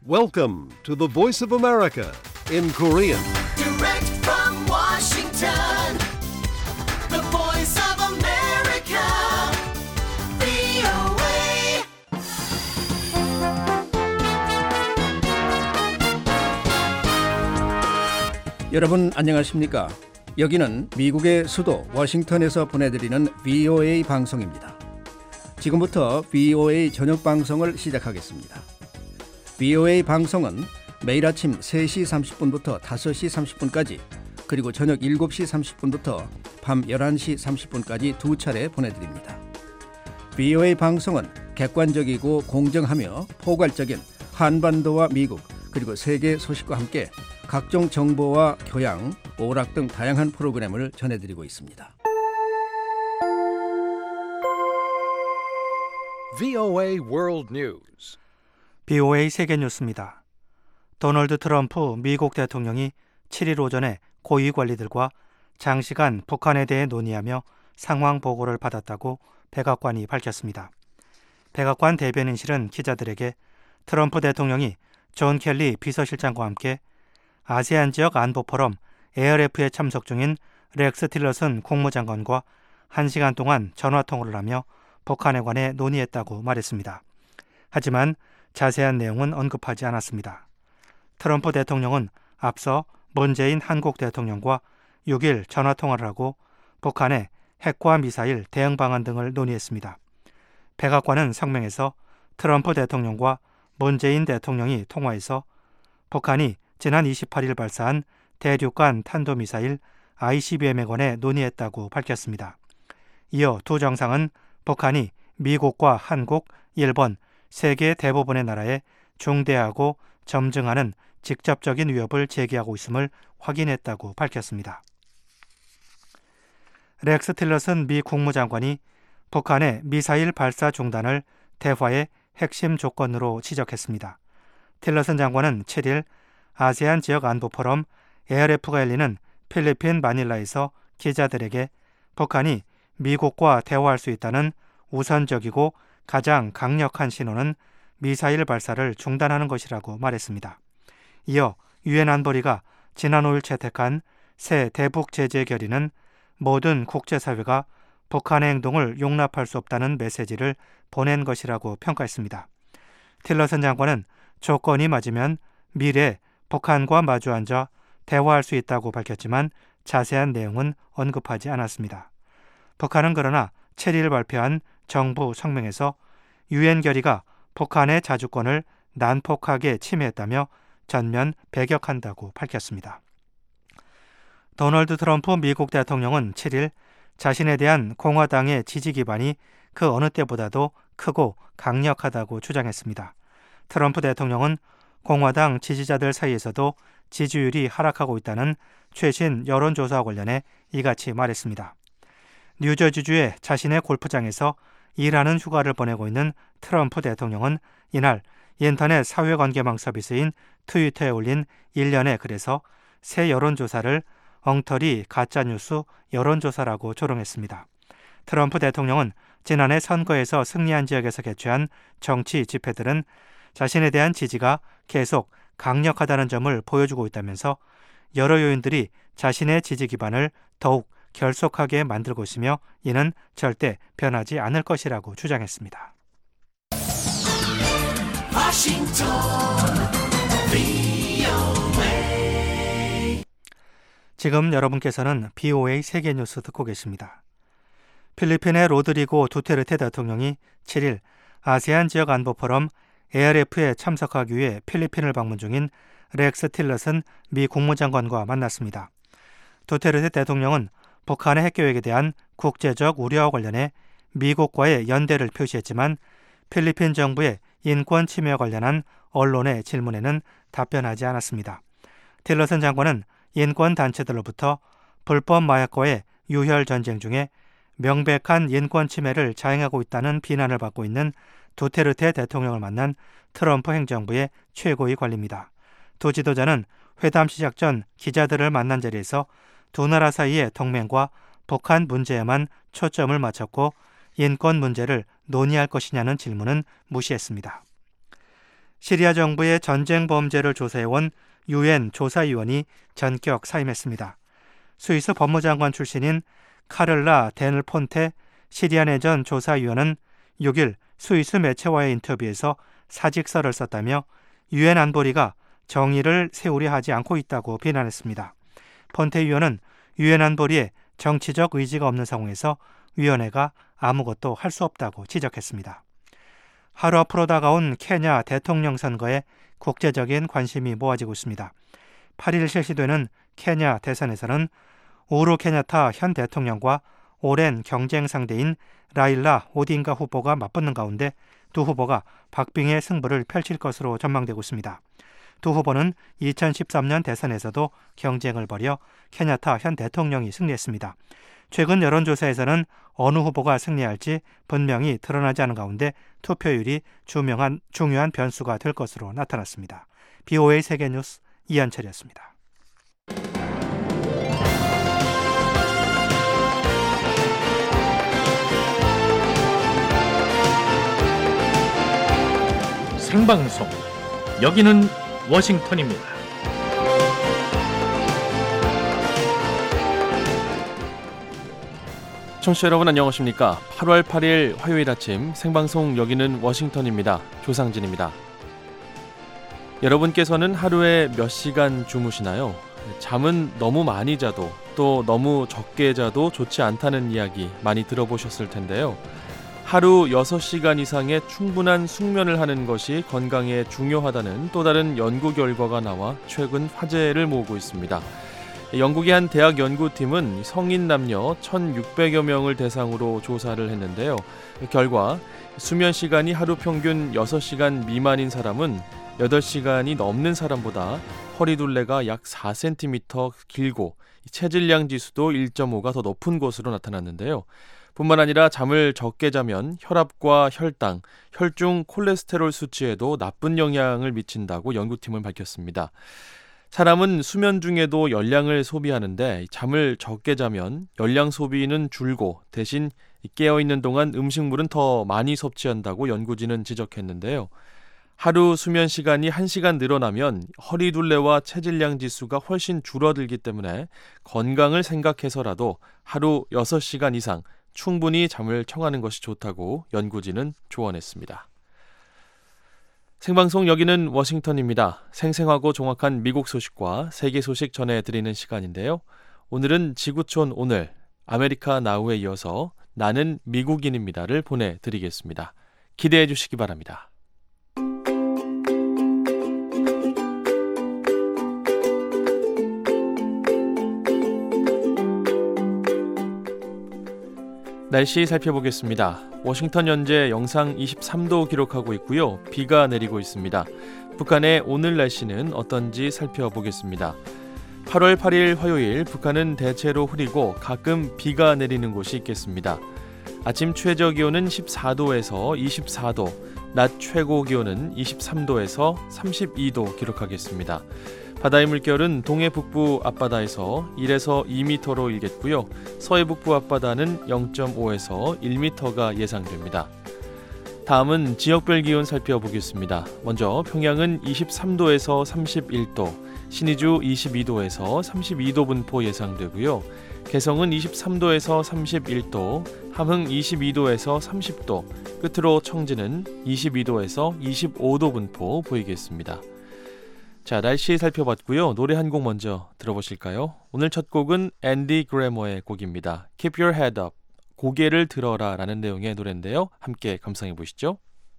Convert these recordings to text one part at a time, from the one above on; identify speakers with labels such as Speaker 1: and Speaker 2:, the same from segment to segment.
Speaker 1: Welcome to the Voice of America in Korean.
Speaker 2: Direct from Washington, the voice of America, VOA.
Speaker 3: 여러분 안녕하십니까? 여기는 미국의 수도 워싱턴에서 보내드리는 VOA 방송입니다. 지금부터 VOA 저녁 방송을 시작하겠습니다. VOA 방송은 매일 아침 3시 30분부터 5시 30분까지 그리고 저녁 7시 30분부터 밤 11시 30분까지 두 차례 보내드립니다. VOA 방송은 객관적이고 공정하며 포괄적인 한반도와 미국 그리고 세계 소식과 함께 각종 정보와 교양, 오락 등 다양한 프로그램을 전해드리고 있습니다.
Speaker 1: VOA World News.
Speaker 4: VOA 세계뉴스입니다. 도널드 트럼프 미국 대통령이 7일 오전에 고위 관리들과 장시간 북한에 대해 논의하며 상황 보고를 받았다고 백악관이 밝혔습니다. 백악관 대변인실은 기자들에게 트럼프 대통령이 존 켈리 비서실장과 함께 아세안 지역 안보 포럼 ARF에 참석 중인 렉스 틸러슨 국무장관과 1시간 동안 전화통화를 하며 북한에 관해 논의했다고 말했습니다. 하지만 자세한 내용은 언급하지 않았습니다. 트럼프 대통령은 앞서 문재인 한국 대통령과 6일 전화통화를 하고 북한의 핵과 미사일 대응 방안 등을 논의했습니다. 백악관은 성명에서 트럼프 대통령과 문재인 대통령이 통화해서 북한이 지난 28일 발사한 대륙간 탄도미사일 ICBM에 관해 논의했다고 밝혔습니다. 이어 두 정상은 북한이 미국과 한국, 일본, 세계 대부분의 나라에 중대하고 점증하는 직접적인 위협을 제기하고 있음을 확인했다고 밝혔습니다. 렉스 틸러슨 미 국무장관이 북한의 미사일 발사 중단을 대화의 핵심 조건으로 지적했습니다. 틸러슨 장관은 7일 아세안 지역 안보 포럼 ARF가 열리는 필리핀 마닐라에서 기자들에게 북한이 미국과 대화할 수 있다는 우선적이고 가장 강력한 신호는 미사일 발사를 중단하는 것이라고 말했습니다. 이어 유엔 안보리가 지난 5일 채택한 새 대북 제재 결의는 모든 국제사회가 북한의 행동을 용납할 수 없다는 메시지를 보낸 것이라고 평가했습니다. 틸러슨 장관은 조건이 맞으면 미래에 북한과 마주 앉아 대화할 수 있다고 밝혔지만 자세한 내용은 언급하지 않았습니다. 북한은 그러나 7일 발표한 정부 성명에서 유엔 결의가 북한의 자주권을 난폭하게 침해했다며 전면 배격한다고 밝혔습니다. 도널드 트럼프 미국 대통령은 7일 자신에 대한 공화당의 지지 기반이 그 어느 때보다도 크고 강력하다고 주장했습니다. 트럼프 대통령은 공화당 지지자들 사이에서도 지지율이 하락하고 있다는 최신 여론조사와 관련해 이같이 말했습니다. 뉴저지주의 자신의 골프장에서 일하는 휴가를 보내고 있는 트럼프 대통령은 이날 인터넷 사회관계망 서비스인 트위터에 올린 일련의 글에서 새 여론조사를 엉터리 가짜뉴스 여론조사라고 조롱했습니다. 트럼프 대통령은 지난해 선거에서 승리한 지역에서 개최한 정치 집회들은 자신에 대한 지지가 계속 강력하다는 점을 보여주고 있다면서 여러 요인들이 자신의 지지 기반을 더욱 결속하게 만들고 있으며 이는 절대 변하지 않을 것이라고 주장했습니다. 지금 여러분께서는 BOA 세계뉴스 듣고 계십니다. 필리핀의 로드리고 두테르테 대통령이 7일 아세안 지역 안보 포럼 ARF에 참석하기 위해 필리핀을 방문 중인 렉스 틸러슨 미 국무장관과 만났습니다. 두테르테 대통령은 북한의 핵계획에 대한 국제적 우려와 관련해 미국과의 연대를 표시했지만 필리핀 정부의 인권 침해와 관련한 언론의 질문에는 답변하지 않았습니다. 틸러슨 장관은 인권 단체들로부터 불법 마약과의 유혈 전쟁 중에 명백한 인권 침해를 자행하고 있다는 비난을 받고 있는 두테르테 대통령을 만난 트럼프 행정부의 최고위 관리입니다. 두 지도자는 회담 시작 전 기자들을 만난 자리에서 두 나라 사이의 동맹과 북한 문제에만 초점을 맞췄고 인권 문제를 논의할 것이냐는 질문은 무시했습니다. 시리아 정부의 전쟁 범죄를 조사해온 UN 조사위원이 전격 사임했습니다. 스위스 법무장관 출신인 카를라 델 폰테 시리아 내전 조사위원은 6일 스위스 매체와의 인터뷰에서 사직서를 썼다며 UN 안보리가 정의를 세우려 하지 않고 있다고 비난했습니다. 폰테 위원은 UN 안보리에 정치적 의지가 없는 상황에서 위원회가 아무것도 할 수 없다고 지적했습니다. 하루 앞으로 다가온 케냐 대통령 선거에 국제적인 관심이 모아지고 있습니다. 8일 실시되는 케냐 대선에서는 우루 케냐타 현 대통령과 오랜 경쟁 상대인 라일라 오딘가 후보가 맞붙는 가운데 두 후보가 박빙의 승부를 펼칠 것으로 전망되고 있습니다. 두 후보는 2013년 대선에서도 경쟁을 벌여 케냐타 현 대통령이 승리했습니다. 최근 여론조사에서는 어느 후보가 승리할지 분명히 드러나지 않은 가운데 투표율이 중요한 변수가 될 것으로 나타났습니다. BOA 세계뉴스 이현철이었습니다.
Speaker 5: 생방송 여기는 워싱턴입니다.
Speaker 6: 청취자 여러분 안녕하십니까? 8월 8일 화요일 아침 생방송 여기는 워싱턴입니다. 조상진입니다. 여러분께서는 하루에 몇 시간 주무시나요? 잠은 너무 많이 자도 또 너무 적게 자도 좋지 않다는 이야기 많이 들어보셨을 텐데요. 하루 6시간 이상의 충분한 숙면을 하는 것이 건강에 중요하다는 또 다른 연구 결과가 나와 최근 화제를 모으고 있습니다. 영국의 한 대학 연구팀은 성인 남녀 1,600여 명을 대상으로 조사를 했는데요. 결과 수면 시간이 하루 평균 6시간 미만인 사람은 8시간이 넘는 사람보다 허리둘레가 약 4cm 길고 체질량 지수도 1.5가 더 높은 것으로 나타났는데요. 뿐만 아니라 잠을 적게 자면 혈압과 혈당, 혈중 콜레스테롤 수치에도 나쁜 영향을 미친다고 연구팀은 밝혔습니다. 사람은 수면 중에도 열량을 소비하는데 잠을 적게 자면 열량 소비는 줄고 대신 깨어있는 동안 음식물은 더 많이 섭취한다고 연구진은 지적했는데요. 하루 수면 시간이 1시간 늘어나면 허리둘레와 체질량 지수가 훨씬 줄어들기 때문에 건강을 생각해서라도 하루 6시간 이상 충분히 잠을 청하는 것이 좋다고 연구진은 조언했습니다. 생방송 여기는 워싱턴입니다. 생생하고 정확한 미국 소식과 세계 소식 전해드리는 시간인데요. 오늘은 지구촌 오늘 아메리카 나우에 이어서 나는 미국인입니다를 보내드리겠습니다. 기대해 주시기 바랍니다. 날씨 살펴보겠습니다. 워싱턴 현재 영상 23도 기록하고 있고요. 비가 내리고 있습니다. 북한의 오늘 날씨는 어떤지 살펴보겠습니다. 8월 8일 화요일 북한은 대체로 흐리고 가끔 비가 내리는 곳이 있겠습니다. 아침 최저 기온은 14도에서 24도, 낮 최고 기온은 23도에서 32도 기록하겠습니다. 바다의 물결은 동해 북부 앞바다에서 1에서 2m로 일겠고요. 서해 북부 앞바다는 0.5에서 1m가 예상됩니다. 다음은 지역별 기온 살펴보겠습니다. 먼저 평양은 23도에서 31도, 신의주 22도에서 32도 분포 예상되고요. 개성은 23도에서 31도, 함흥 22도에서 30도, 끝으로 청진은 22도에서 25도 분포 보이겠습니다. 자, 날씨 살펴봤고요. 노래 한 곡 먼저 들어보실까요? 오늘 첫 곡은 앤디 그래머의 곡입니다. Keep your head up, 고개를 들어라 라는 내용의 노래인데요. 함께 감상해 보시죠.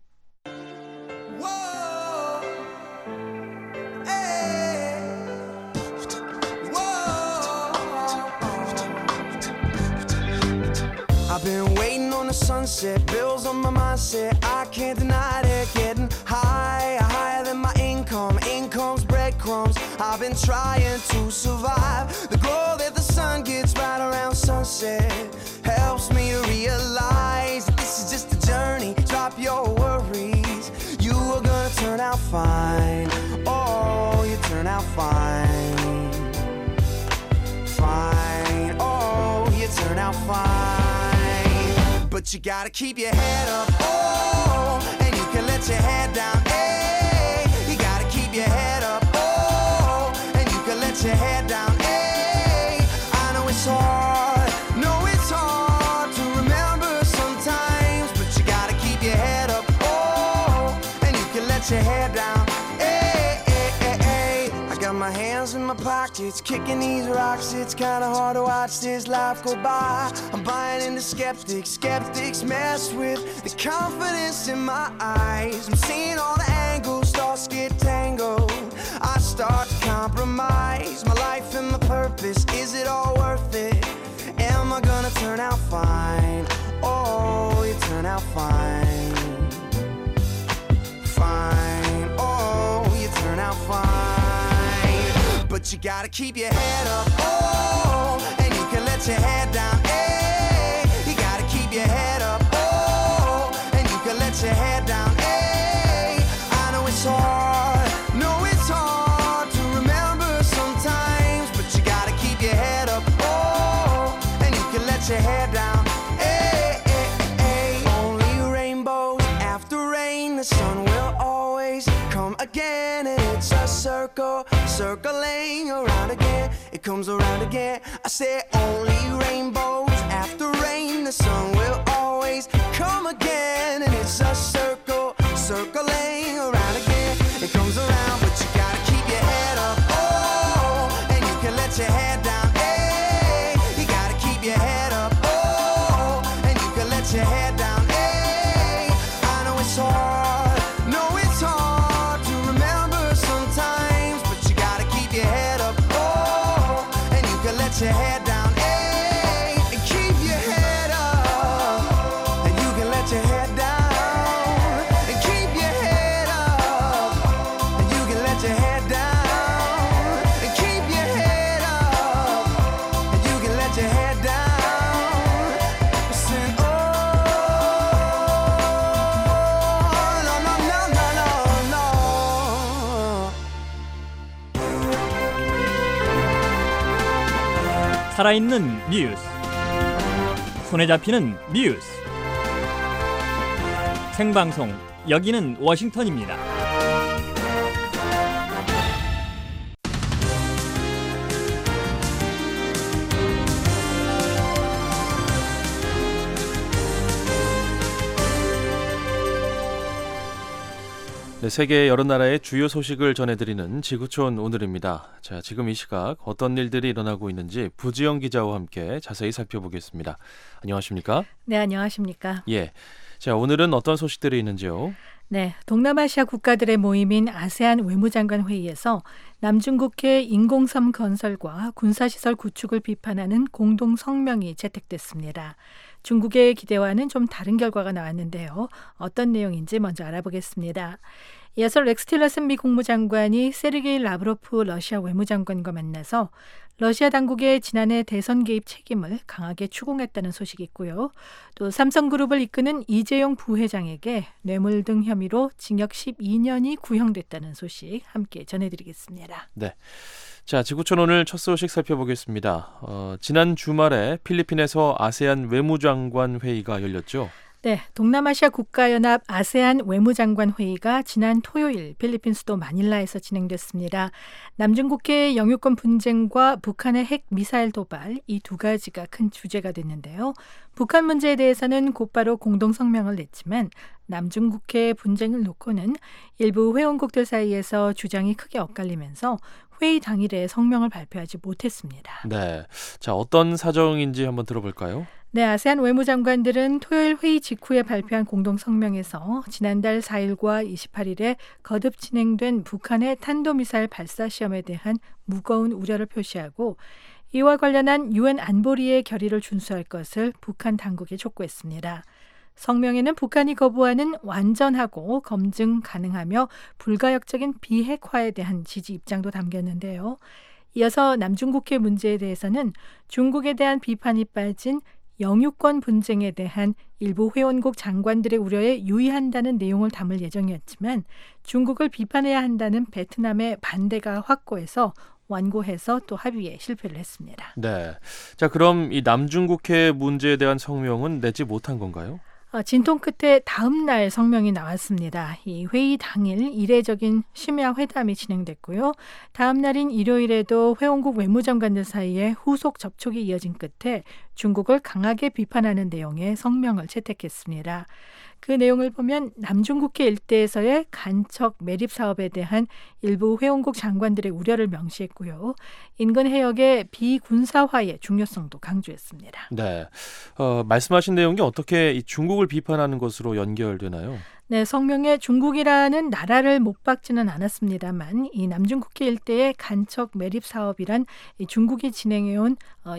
Speaker 2: I've been waiting on the sunset, bills on my mindset, I can't deny it, getting higher than my income's breadcrumbs, I've been trying to survive, the glow that the sun gets right around sunset, helps me realize that this is just a journey, drop your worries, you are gonna turn out fine, oh, you turn out fine, fine, oh, you turn out fine. But you gotta keep your head up, oh, and you can let your head down, hey. my hands in my pockets, kicking these rocks. It's kinda hard to watch this life go by. I'm buying into skeptics, skeptics mess with the confidence in my eyes. I'm seeing all the angles, thoughts get tangled. I start to compromise my life and my purpose. Is it all worth it? Am I gonna turn out fine? Oh, you turn out fine. Fine, oh, you turn out fine. But you gotta keep your head up, oh, and you can let your head down, hey. You gotta keep your head up, oh, and you can let your head down, hey. I know it's hard, no it's hard to remember sometimes, but you gotta keep your head up, oh, and you can let your head down, hey, hey, hey. Only rainbows after rain, the sun will always come again, and it's a circle, circling around again. It comes around again. I say only rainbows after rain, the sun will always come again, and it's a circle, circling around again. It comes around, but you gotta keep your head up, oh, and you can let your head down, hey. You gotta keep your head up, oh, and you can let your head down, hey. I know it's hard, no it's hard to remember sometimes, but you gotta keep your head up, oh, and you can let your head down, hey. And keep your head up, and you can let your head down, and keep your head up, and you can let your head down, and keep your head up, and you can let your head down. Listen, oh, no, no, no, no, no, no.
Speaker 7: 살아있는 뉴스, 손에 잡히는 뉴스, 생방송 여기는 워싱턴입니다.
Speaker 6: 네, 세계 여러 나라의 주요 소식을 전해드리는 지구촌 오늘입니다. 자, 지금 이 시각 어떤 일들이 일어나고 있는지 부지영 기자와 함께 자세히 살펴보겠습니다. 안녕하십니까?
Speaker 8: 네, 안녕하십니까?
Speaker 6: 예. 자, 오늘은 어떤 소식들이 있는지요?
Speaker 8: 네, 동남아시아 국가들의 모임인 아세안 외무장관 회의에서 남중국해 인공섬 건설과 군사시설 구축을 비판하는 공동 성명이 채택됐습니다. 중국의 기대와는 좀 다른 결과가 나왔는데요. 어떤 내용인지 먼저 알아보겠습니다. 이어서 렉스 틸러슨 미 국무장관이 세르게이 라브로프 러시아 외무장관과 만나서 러시아 당국의 지난해 대선 개입 책임을 강하게 추궁했다는 소식이 있고요. 또 삼성그룹을 이끄는 이재용 부회장에게 뇌물 등 혐의로 징역 12년이 구형됐다는 소식 함께 전해드리겠습니다.
Speaker 6: 네. 자, 지구촌 오늘 첫 소식 살펴보겠습니다. 지난 주말에 필리핀에서 아세안 외무장관 회의가 열렸죠.
Speaker 8: 네, 동남아시아 국가연합 아세안 외무장관 회의가 지난 토요일 필리핀 수도 마닐라에서 진행됐습니다. 남중국해 영유권 분쟁과 북한의 핵 미사일 도발, 이 두 가지가 큰 주제가 됐는데요. 북한 문제에 대해서는 곧바로 공동 성명을 냈지만 남중국해 분쟁을 놓고는 일부 회원국들 사이에서 주장이 크게 엇갈리면서 회의 당일에 성명을 발표하지 못했습니다.
Speaker 6: 네, 자, 어떤 사정인지 한번 들어볼까요?
Speaker 8: 네, 아세안 외무장관들은 토요일 회의 직후에 발표한 공동 성명에서 지난달 4일과 28일에 거듭 진행된 북한의 탄도미사일 발사 시험에 대한 무거운 우려를 표시하고 이와 관련한 유엔 안보리의 결의를 준수할 것을 북한 당국에 촉구했습니다. 성명에는 북한이 거부하는 완전하고 검증 가능하며 불가역적인 비핵화에 대한 지지 입장도 담겼는데요. 이어서 남중국해 문제에 대해서는 중국에 대한 비판이 빠진 영유권 분쟁에 대한 일부 회원국 장관들의 우려에 유의한다는 내용을 담을 예정이었지만 중국을 비판해야 한다는 베트남의 반대가 확고해서 완고해서 또 합의에 실패를 했습니다.
Speaker 6: 네, 자, 그럼 이 남중국해 문제에 대한 성명은 내지 못한 건가요?
Speaker 8: 진통 끝에 다음 날 성명이 나왔습니다. 이 회의 당일 이례적인 심야 회담이 진행됐고요. 다음 날인 일요일에도 회원국 외무장관들 사이에 후속 접촉이 이어진 끝에 중국을 강하게 비판하는 내용의 성명을 채택했습니다. 그 내용을 보면 남중국해 일대에서의 간척 매립 사업에 대한 일부 회원국 장관들의 우려를 명시했고요. 인근 해역의 비군사화의 중요성도 강조했습니다.
Speaker 6: 네, 말씀하신 내용이 어떻게 이 중국을 비판하는 것으로 연결되나요?
Speaker 8: 네, 성명에 중국이라는 나라를 못 박지는 않았습니다만 이 남중국해 일대의 간척 매립 사업이란 이 중국이 진행해온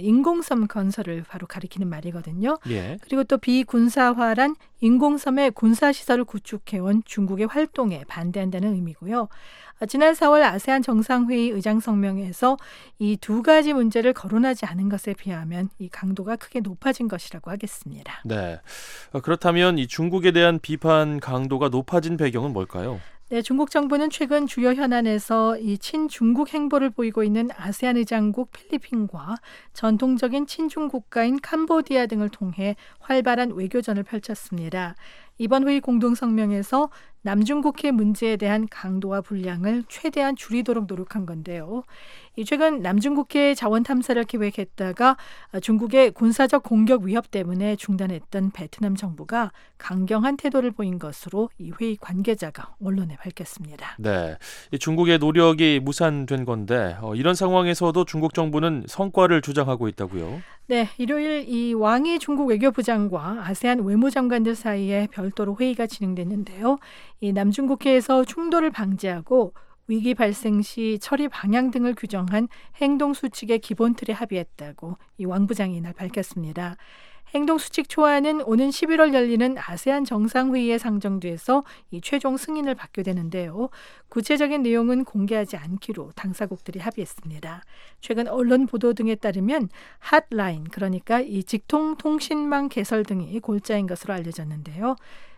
Speaker 8: 인공섬 건설을 바로 가리키는 말이거든요.
Speaker 6: 예.
Speaker 8: 그리고 또 비군사화란 인공섬의 군사시설을 구축해온 중국의 활동에 반대한다는 의미고요. 지난 4월 아세안 정상회의 의장 성명에서 이 두 가지 문제를 거론하지 않은 것에 비하면 이 강도가 크게 높아진 것이라고 하겠습니다.
Speaker 6: 네. 그렇다면 이 중국에 대한 비판 강도가 높아진 배경은 뭘까요?
Speaker 8: 네, 중국 정부는 최근 주요 현안에서 이 친중국 행보를 보이고 있는 아세안 의장국 필리핀과 전통적인 친중 국가인 캄보디아 등을 통해 활발한 외교전을 펼쳤습니다. 이번 회의 공동성명에서 남중국해 문제에 대한 강도와 분량을 최대한 줄이도록 노력한 건데요. 최근 남중국해 자원 탐사를 계획했다가 중국의 군사적 공격 위협 때문에 중단했던 베트남 정부가 강경한 태도를 보인 것으로 이 회의 관계자가 언론에 밝혔습니다.
Speaker 6: 네, 이 중국의 노력이 무산된 건데 이런 상황에서도 중국 정부는 성과를 주장하고 있다고요?
Speaker 8: 네, 일요일 이 왕이 중국 외교부장과 아세안 외무장관들 사이에 별도로 회의가 진행됐는데요. 이 남중국해에서 충돌을 방지하고 위기 발생 시 처리 방향 등을 규정한 행동 수칙의 기본 틀에 합의했다고 이 왕 부장이 이날 밝혔습니다. 행동 수칙 초안은 오는 11월 열리는 아세안 정상회의에 상정돼서 이 최종 승인을 받게 되는데요. 구체적인 내용은 공개하지 않기로 당사국들이 합의했습니다. 최근 언론 보도 등에 따르면 핫라인, 그러니까 이 직통통신망 개설 등이 골자인 것으로 알려졌는데요.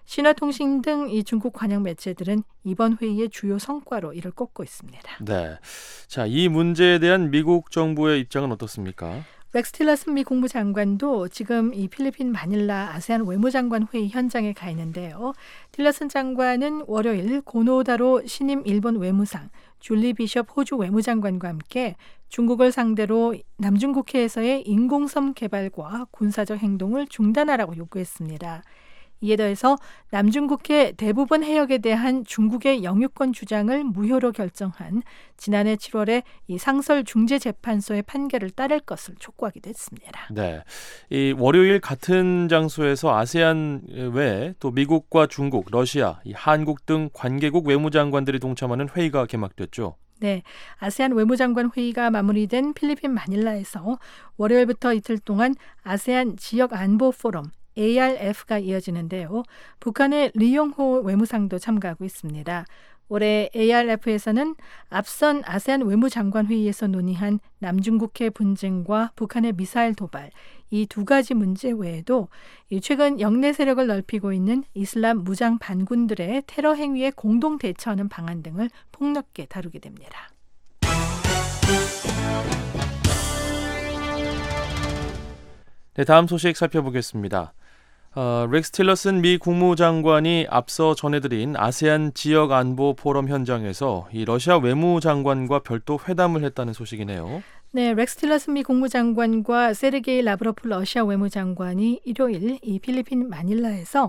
Speaker 8: 신화통신 등 이 중국 관영 매체들은 이번 회의의 주요 성과로 이를 꼽고 있습니다.
Speaker 6: 네, 자, 이 문제에 대한 미국 정부의 입장은 어떻습니까?
Speaker 8: 렉스 틸러슨 미 국무장관도 지금 이 필리핀 마닐라 아세안 외무장관 회의 현장에 가 있는데요. 틸러슨 장관은 월요일 고노다로 신임 일본 외무상, 줄리 비숍 호주 외무장관과 함께 중국을 상대로 남중국해에서의 인공섬 개발과 군사적 행동을 중단하라고 요구했습니다. 이에 더해서 남중국해 대부분 해역에 대한 중국의 영유권 주장을 무효로 결정한 지난해 7월에 이 상설중재재판소의 판결을 따를 것을 촉구하기도 했습니다.
Speaker 6: 네, 이 월요일 같은 장소에서 아세안 외에 또 미국과 중국, 러시아, 이 한국 등 관계국 외무장관들이 동참하는 회의가 개막됐죠.
Speaker 8: 네, 아세안 외무장관 회의가 마무리된 필리핀 마닐라에서 월요일부터 이틀 동안 아세안 지역 안보 포럼 ARF가 이어지는데요. 북한의 리용호 외무상도 참가하고 있습니다. 올해 ARF에서는 앞선 아세안 외무장관 회의에서 논의한 남중국해 분쟁과 북한의 미사일 도발, 이 두 가지 문제 외에도 최근 영내 세력을 넓히고 있는 이슬람 무장 반군들의 테러 행위에 공동 대처하는 방안 등을 폭넓게 다루게 됩니다.
Speaker 6: 네, 다음 소식 살펴보겠습니다. 렉스 틸러슨 미 국무장관이 앞서 전해드린 아세안 지역 안보 포럼 현장에서 이 러시아 외무장관과 별도 회담을 했다는 소식이네요.
Speaker 8: 네, 렉스 틸러슨 미 국무장관과 세르게이 라브로프 러시아 외무장관이 일요일 이 필리핀 마닐라에서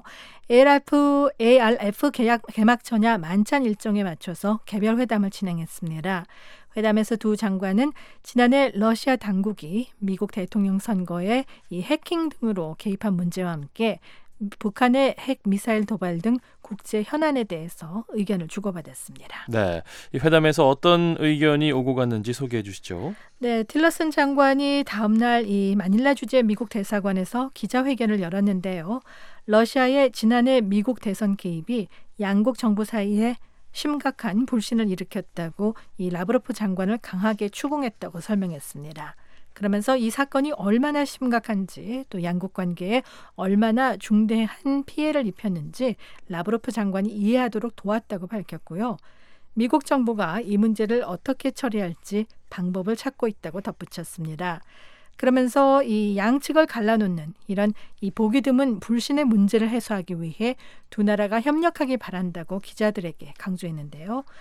Speaker 8: ARF 개막 전야 만찬 일정에 맞춰서 개별 회담을 진행했습니다. 회담에서 두 장관은 지난해 러시아 당국이 미국 대통령 선거에 이 해킹 등으로 개입한 문제와 함께 북한의 핵 미사일 도발 등 국제 현안에 대해서 의견을 주고받았습니다.
Speaker 6: 네, 이 회담에서 어떤 의견이 오고 갔는지 소개해 주시죠.
Speaker 8: 네, 틸러슨 장관이 다음 날 이 마닐라 주재 미국 대사관에서 기자회견을 열었는데요. 러시아의 지난해 미국 대선 개입이 양국 정부 사이에 심각한 불신을 일으켰다고 이 라브로프 장관을 강하게 추궁했다고 설명했습니다. 그러면서 이 사건이 얼마나 심각한지 또 양국 관계에 얼마나 중대한 피해를 입혔는지 라브로프 장관이 이해하도록 도왔다고 밝혔고요. 미국 정부가 이 문제를 어떻게 처리할지 방법을 찾고 있다고 덧붙였습니다. 그러면서 이 양측을 갈라놓는 이런 이 보기 드문 불신의 문제를 해소하기 위해 두 나라가 협력하기 바란다고 기자들에게 강조했는데요.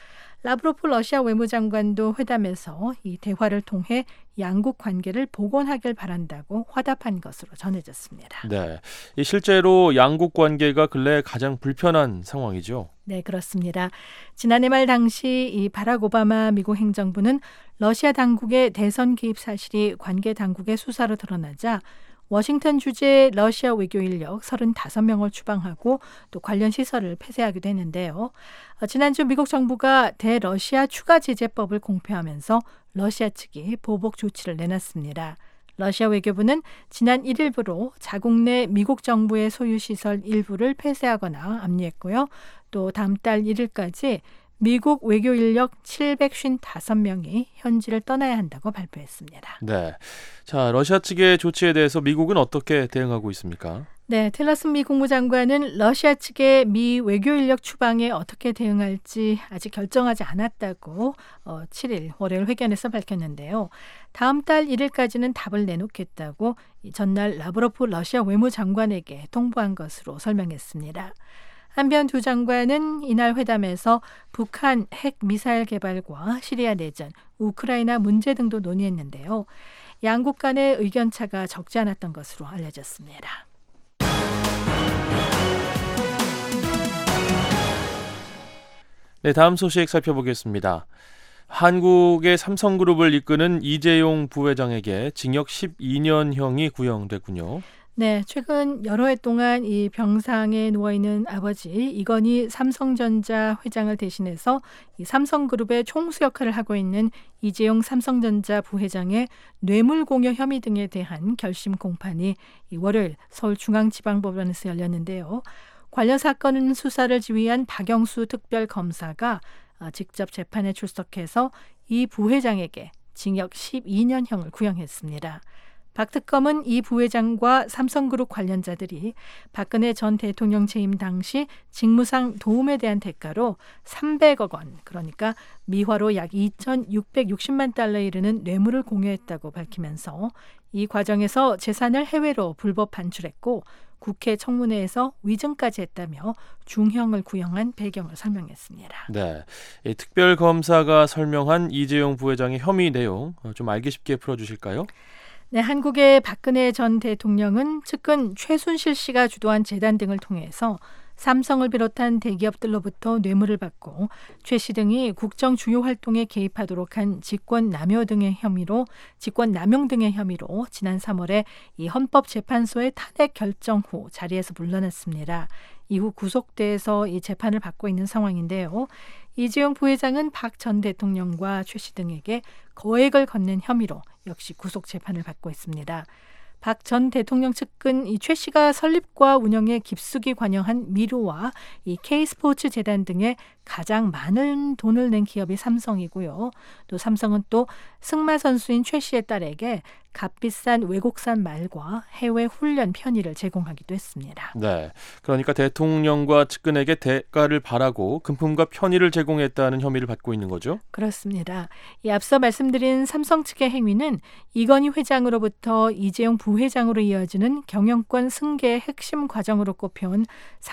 Speaker 8: 라브로프 러시아 외무장관도 회담에서 이 대화를 통해 양국 관계를 복원하길 바란다고 화답한 것으로 전해졌습니다.
Speaker 6: 네, 실제로 양국 관계가 근래 가장 불편한 상황이죠.
Speaker 8: 네, 그렇습니다. 지난해 말 당시 이 바락 오바마 미국 행정부는 러시아 당국의 대선 개입 사실이 관계 당국의 수사로 드러나자 워싱턴 주재 러시아 외교 인력 35명을 추방하고 또 관련 시설을 폐쇄하기도 했는데요. 지난주 미국 정부가 대러시아 추가 제재법을 공표하면서 러시아 측이 보복 조치를 내놨습니다. 러시아 외교부는 지난 1일부로 자국 내 미국 정부의 소유 시설 일부를 폐쇄하거나 압류했고요. 또 다음 달 1일까지 미국 외교 인력 755명이 현지를 떠나야 한다고 발표했습니다.
Speaker 6: 네, 자 러시아 측의 조치에 대해서 미국은 어떻게 대응하고 있습니까?
Speaker 8: 네, 틸러슨 미 국무장관은 러시아 측의 미 외교 인력 추방에 어떻게 대응할지 아직 결정하지 않았다고 7일 월요일 회견에서 밝혔는데요. 다음 달 1일까지는 답을 내놓겠다고 전날 라브로프 러시아 외무장관에게 통보한 것으로 설명했습니다. 한편 두 장관은 이날 회담에서 북한 핵 미사일 개발과 시리아 내전, 우크라이나 문제 등도 논의했는데요. 양국 간의 의견차가 적지 않았던 것으로 알려졌습니다.
Speaker 6: 네, 다음 소식 살펴보겠습니다. 한국의 삼성그룹을 이끄는 이재용 부회장에게 징역 12년형이 구형됐군요.
Speaker 8: 네, 최근 여러 해 동안 이 병상에 누워있는 아버지 이건희 삼성전자 회장을 대신해서 이 삼성그룹의 총수 역할을 하고 있는 이재용 삼성전자 부회장의 뇌물공여 혐의 등에 대한 결심 공판이 월요일 서울중앙지방법원에서 열렸는데요. 관련 사건 수사를 지휘한 박영수 특별검사가 직접 재판에 출석해서 이 부회장에게 징역 12년형을 구형했습니다. 박 특검은 이 부회장과 삼성그룹 관련자들이 박근혜 전 대통령 재임 당시 직무상 도움에 대한 대가로 300억 원, 그러니까 미화로 약 2,660만 달러에 이르는 뇌물을 공유했다고 밝히면서 이 과정에서 재산을 해외로 불법 반출했고 국회 청문회에서 위증까지 했다며 중형을 구형한 배경을 설명했습니다.
Speaker 6: 네, 특별검사가 설명한 이재용 부회장의 혐의 내용 좀 알기 쉽게 풀어주실까요?
Speaker 8: 네, 한국의 박근혜 전 대통령은 측근 최순실 씨가 주도한 재단 등을 통해서 삼성을 비롯한 대기업들로부터 뇌물을 받고 최 씨 등이 국정 주요 활동에 개입하도록 한 직권남용 등의 혐의로 지난 3월에 이 헌법재판소의 탄핵 결정 후 자리에서 물러났습니다. 이후 구속돼서 이 재판을 받고 있는 상황인데요. 이재용 부회장은 박 전 대통령과 최 씨 등에게 거액을 건넨 혐의로 역시 구속 재판을 받고 있습니다. 박 전 대통령 측근 이 최 씨가 설립과 운영에 깊숙이 관여한 미르와 이 K스포츠 재단 등에 가장 많은 돈을 낸 기업이 삼성이고요. 또 삼성은 또 승마 선수인 최 씨의 딸에게 값비싼 외국산 말과 해외 훈련 편의를 제공하기도 했습니다.
Speaker 6: 네, 그러니까 대통령과 측근에게 대가를 바라고 금품과 편의를 제공했다는 혐의를 받고 있는 거죠?
Speaker 8: 그렇습니다. 이 앞서 말씀드린 삼성 측의 행위는 이건희 회장으로부터 이재용 부회장으로 이어지는 경영권 승계의 핵심 과정으로 꼽혀온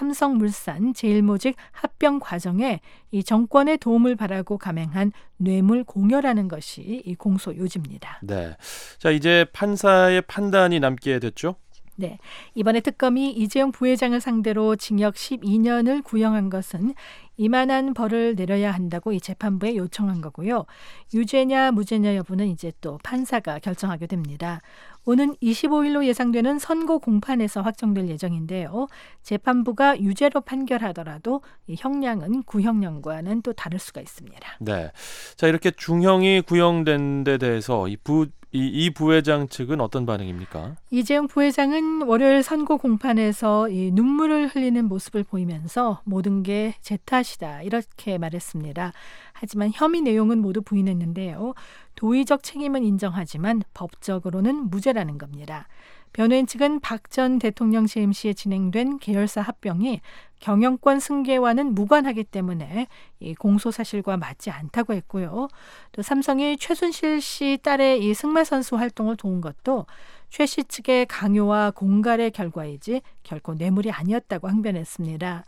Speaker 8: 삼성물산 제일모직 합병 과정에 이 정권의 도움을 바라고 감행한 뇌물 공여라는 것이 이 공소 요지입니다.
Speaker 6: 네, 자 이제 판사의 판단이 남게 됐죠?
Speaker 8: 네, 이번에 특검이 이재용 부회장을 상대로 징역 12년을 구형한 것은 이만한 벌을 내려야 한다고 이 재판부에 요청한 거고요. 유죄냐 무죄냐 여부는 이제 또 판사가 결정하게 됩니다. 오는 25일로 예상되는 선고 공판에서 확정될 예정인데요. 재판부가 유죄로 판결하더라도 이 형량은 구형량과는 또 다를 수가 있습니다.
Speaker 6: 네, 자 이렇게 중형이 구형된 데 대해서 이 부회장 측은 어떤 반응입니까?
Speaker 8: 이재용 부회장은 월요일 선고 공판에서 이 눈물을 흘리는 모습을 보이면서 모든 게 제 탓이다 이렇게 말했습니다. 하지만 혐의 내용은 모두 부인했는데요. 도의적 책임은 인정하지만 법적으로는 무죄라는 겁니다. 변호인 측은 박 전 대통령 재임 시에 진행된 계열사 합병이 경영권 승계와는 무관하기 때문에 이 공소 사실과 맞지 않다고 했고요. 또 삼성이 최순실 씨 딸의 이 승마 선수 활동을 도운 것도 최 씨 측의 강요와 공갈의 결과이지 결코 뇌물이 아니었다고 항변했습니다.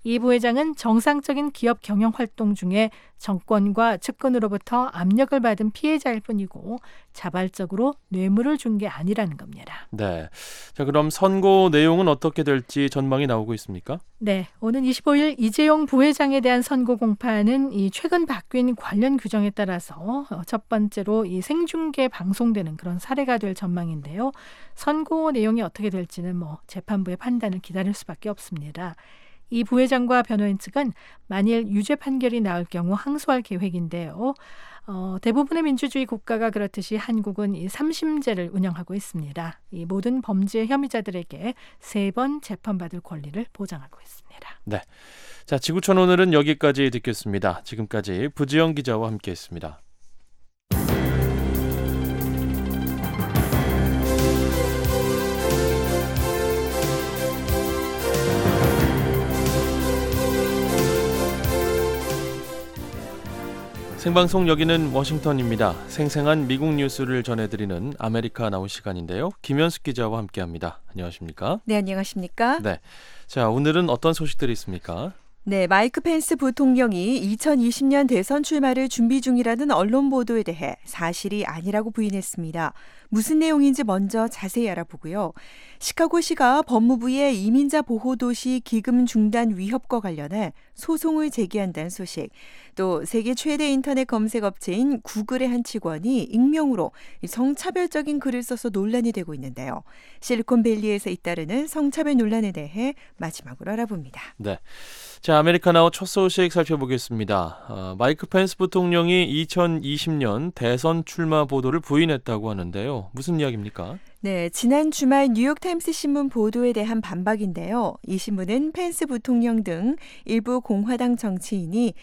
Speaker 8: 이 부회장은 정상적인 기업 경영 활동 중에 정권과 측근으로부터 압력을 받은 피해자일 뿐이고 자발적으로 뇌물을 준 게 아니라는 겁니다.
Speaker 6: 네. 자, 그럼 선고 내용은 어떻게 될지 전망이 나오고 있습니까?
Speaker 8: 네, 오는 25일 이재용 부회장에 대한 선고 공판은 이 최근 바뀐 관련 규정에 따라서 첫 번째로 이 생중계 방송되는 그런 사례가 될 전망인데요. 선고 내용이 어떻게 될지는 재판부의 판단을 기다릴 수밖에 없습니다. 이 부회장과 변호인 측은 만일 유죄 판결이 나올 경우 항소할 계획인데요. 대부분의 민주주의 국가가 그렇듯이 한국은 이 3심제를 운영하고 있습니다. 이 모든 범죄 혐의자들에게 3번 재판받을 권리를 보장하고 있습니다.
Speaker 6: 네. 자, 지구촌 오늘은 여기까지 듣겠습니다. 지금까지 부지영 기자와 함께했습니다. 생방송 여기는 워싱턴입니다. 생생한 미국 뉴스를 전해드리는 아메리카 나온 시간인데요. 김현숙 기자와 함께합니다. 안녕하십니까?
Speaker 9: 네, 안녕하십니까?
Speaker 6: 네. 자, 오늘은 어떤 소식들이 있습니까?
Speaker 9: 네, 마이크 펜스 부통령이 2020년 대선 출마를 준비 중이라는 언론 보도에 대해 사실이 아니라고 부인했습니다. 무슨 내용인지 먼저 자세히 알아보고요. 시카고시가 법무부의 이민자 보호도시 기금 중단 위협과 관련해 소송을 제기한다는 소식, 또 세계 최대 인터넷 검색 업체인 구글의 한 직원이 익명으로 성차별적인 글을 써서 논란이 되고 있는데요. 실리콘밸리에서 잇따르는 성차별 논란에 대해 마지막으로 알아봅니다.
Speaker 6: 네. 자, 아메리카나우 첫 소식 살펴보겠습니다. 마이크 펜스 부통령이 2020년 대선 출마 보도를 부인했다고 하는데요. 무슨 이야기입니까?
Speaker 9: 네, 지난 주말 뉴욕타임스 신문 보도에 대한 반박인데요. 이 신문은 펜스 부통령 등 일부 공화당 정치인이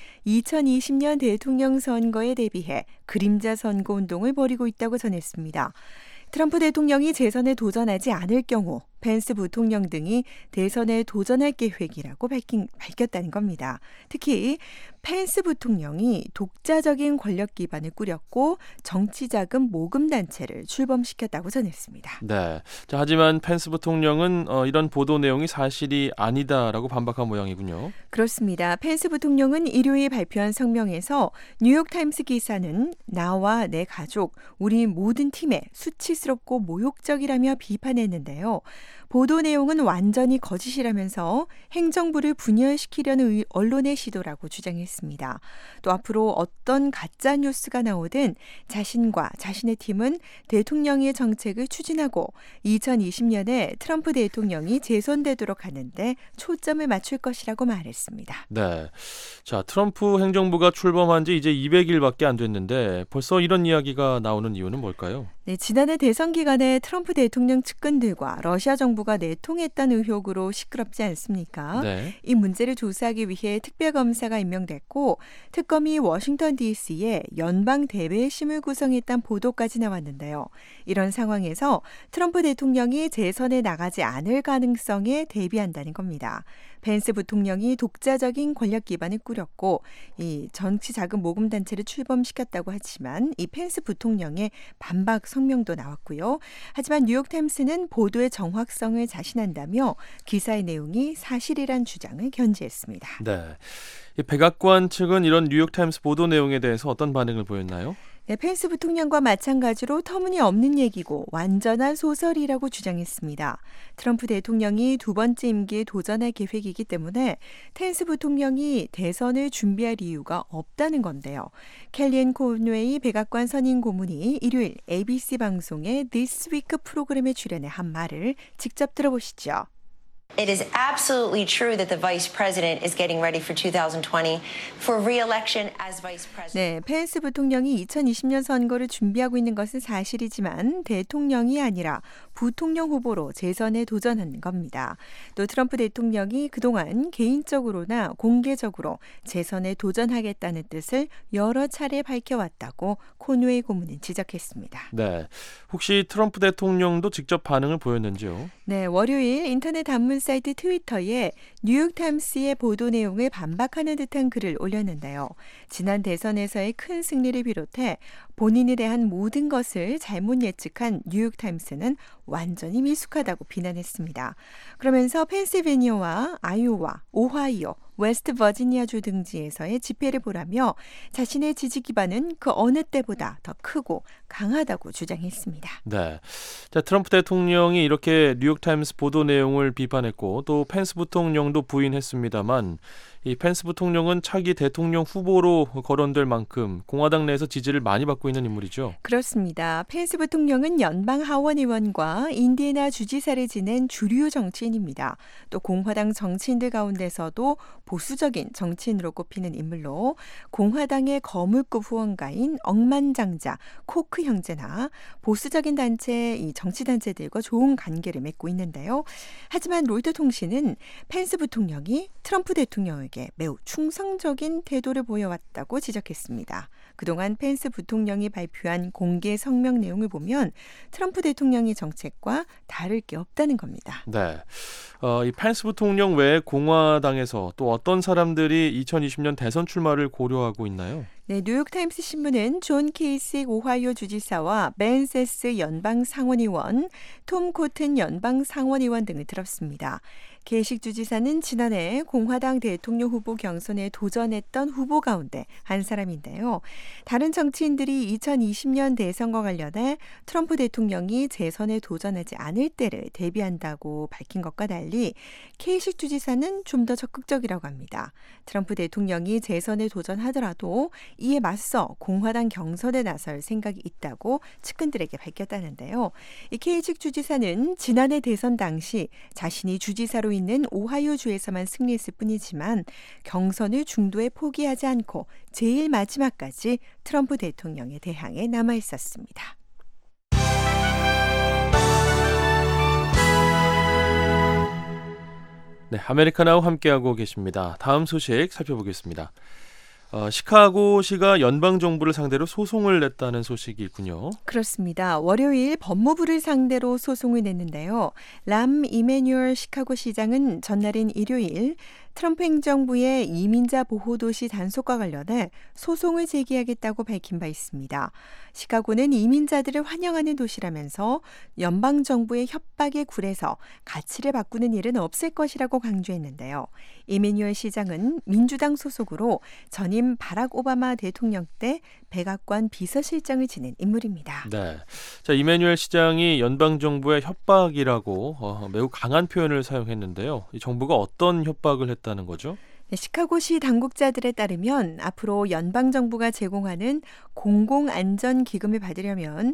Speaker 9: 2020년 대통령 선거에 대비해 그림자 선거 운동을 벌이고 있다고 전했습니다. 트럼프 대통령이 재선에 도전하지 않을 경우 펜스 부통령 등이 대선에 도전할 계획이라고 밝혔다는 겁니다. 특히 펜스 부통령이 독자적인 권력 기반을 꾸렸고 정치자금 모금 단체를 출범시켰다고 전했습니다.
Speaker 6: 네. 자, 하지만 펜스 부통령은 이런 보도 내용이 사실이 아니다라고 반박한 모양이군요.
Speaker 9: 그렇습니다. 펜스 부통령은 일요일 발표한 성명에서 뉴욕타임스 기사는 나와 내 가족, 우리 모든 팀에 수치스럽고 모욕적이라며 비판했는데요. 보도 내용은 완전히 거짓이라면서 행정부를 분열시키려는 언론의 시도라고 주장했습니다. 또 앞으로 어떤 가짜 뉴스가 나오든 자신과 자신의 팀은 대통령의 정책을 추진하고 2020년에 트럼프 대통령이 재선되도록 하는데 초점을 맞출 것이라고 말했습니다.
Speaker 6: 네. 자, 트럼프 행정부가 출범한 지 이제 200일밖에 안 됐는데 벌써 이런 이야기가 나오는 이유는 뭘까요?
Speaker 9: 네, 지난해 대선 기간에 트럼프 대통령 측근들과 러시아 정부가 내통했다는 의혹으로 시끄럽지 않습니까?
Speaker 6: 네.
Speaker 9: 이 문제를 조사하기 위해 특별검사가 임명됐고 특검이 워싱턴 DC에 연방 대외심을 구성했다는 보도까지 나왔는데요. 이런 상황에서 트럼프 대통령이 재선에 나가지 않을 가능성에 대비한다는 겁니다. 펜스 부통령이 독자적인 권력 기반을 꾸렸고 이 정치 자금 모금 단체를 출범시켰다고 하지만 이 펜스 부통령의 반박 성명도 나왔고요. 하지만 뉴욕타임스는 보도의 정확성을 자신한다며 기사의 내용이 사실이란 주장을 견지했습니다.
Speaker 6: 네. 이 백악관 측은 이런 뉴욕타임스 보도 내용에 대해서 어떤 반응을 보였나요?
Speaker 9: 네, 펜스 부통령과 마찬가지로 터무니없는 얘기고 완전한 소설이라고 주장했습니다. 트럼프 대통령이 두 번째 임기에 도전할 계획이기 때문에 펜스 부통령이 대선을 준비할 이유가 없다는 건데요. 켈리앤 콘웨이 백악관 선임 고문이 일요일 ABC 방송의 This Week 프로그램에 출연해 한 말을 직접 들어보시죠.
Speaker 10: It is absolutely true that the Vice President is getting ready for 2020 for re-election as Vice President.
Speaker 9: 네, 펜스 부통령이 2020년 선거를 준비하고 있는 것은 사실이지만 대통령이 아니라 부통령 후보로 재선에 도전하는 겁니다. 또 트럼프 대통령이 그동안 개인적으로나 공개적으로 재선에 도전하겠다는 뜻을 여러 차례 밝혀왔다고 콘웨이 고문은 지적했습니다.
Speaker 6: 네, 혹시 트럼프 대통령도 직접 반응을 보였는지요?
Speaker 9: 네, 월요일 인터넷 단문 사이트 트위터에 뉴욕타임스의 보도 내용을 반박하는 듯한 글을 올렸는데요. 지난 대선에서의 큰 승리를 비롯해 본인에 대한 모든 것을 잘못 예측한 뉴욕타임스는 완전히 미숙하다고 비난했습니다. 그러면서 펜실베니아와 아이오와, 오하이오, 웨스트 버지니아주 등지에서의 집회를 보라며 자신의 지지 기반은 그 어느 때보다 더 크고 강하다고 주장했습니다.
Speaker 6: 네. 자, 트럼프 대통령이 이렇게 뉴욕타임스 보도 내용을 비판했고 또 펜스 부통령도 부인했습니다만 이 펜스 부통령은 차기 대통령 후보로 거론될 만큼 공화당 내에서 지지를 많이 받고 있는 인물이죠.
Speaker 9: 그렇습니다. 펜스 부통령은 연방 하원 의원과 인디애나 주지사를 지낸 주류 정치인입니다. 또 공화당 정치인들 가운데서도 보수적인 정치인으로 꼽히는 인물로 공화당의 거물급 후원가인 억만장자 코크 형제나 보수적인 단체, 이 정치 단체들과 좋은 관계를 맺고 있는데요. 하지만 로이터 통신은 펜스 부통령이 트럼프 대통령에게 매우 충성적인 태도를 보여왔다고 지적했습니다. 그동안 펜스 부통령이 발표한 공개 성명 내용을 보면 트럼프 대통령의 정책과 다를 게 없다는 겁니다.
Speaker 6: 네, 이 펜스 부통령 외에 공화당에서 또 어떤 사람들이 2020년 대선 출마를 고려하고 있나요?
Speaker 9: 네, 뉴욕타임스 신문은 존 케이식 오하이오 주지사와 벤 세스 연방 상원의원, 톰 코튼 연방 상원의원 등을 들었습니다. 케이식 주지사는 지난해 공화당 대통령 후보 경선에 도전했던 후보 가운데 한 사람인데요. 다른 정치인들이 2020년 대선과 관련해 트럼프 대통령이 재선에 도전하지 않을 때를 대비한다고 밝힌 것과 달리 케이식 주지사는 좀 더 적극적이라고 합니다. 트럼프 대통령이 재선에 도전하더라도 이에 맞서 공화당 경선에 나설 생각이 있다고 측근들에게 밝혔다는데요. 이 케이식 주지사는 지난해 대선 당시 자신이 주지사로 있는 오하이오주에서만 승리했을 뿐이지만 경선을 중도에 포기하지 않고 제일 마지막까지 트럼프 대통령의 대항에 남아 있었습니다.
Speaker 6: 네, 아메리카나우 함께하고 계십니다. 다음 소식 살펴보겠습니다. 시카고시가 연방정부를 상대로 소송을 냈다는 소식이 있군요.
Speaker 9: 그렇습니다. 월요일 법무부를 상대로 소송을 냈는데요. 람 이메뉴얼 시카고시장은 전날인 일요일 트럼프 행정부의 이민자 보호도시 단속과 관련해 소송을 제기하겠다고 밝힌 바 있습니다. 시카고는 이민자들을 환영하는 도시라면서 연방정부의 협박에 굴해서 가치를 바꾸는 일은 없을 것이라고 강조했는데요. 이메뉴얼 시장은 민주당 소속으로 전임 바락 오바마 대통령 때 백악관 비서실장을 지낸 인물입니다.
Speaker 6: 네, 자, 이메뉴얼 시장이 연방정부의 협박이라고 매우 강한 표현을 사용했는데요. 이 정부가 어떤 협박을 했다는 거죠?
Speaker 9: 시카고시 당국자들에 따르면 앞으로 연방정부가 제공하는 공공안전기금을 받으려면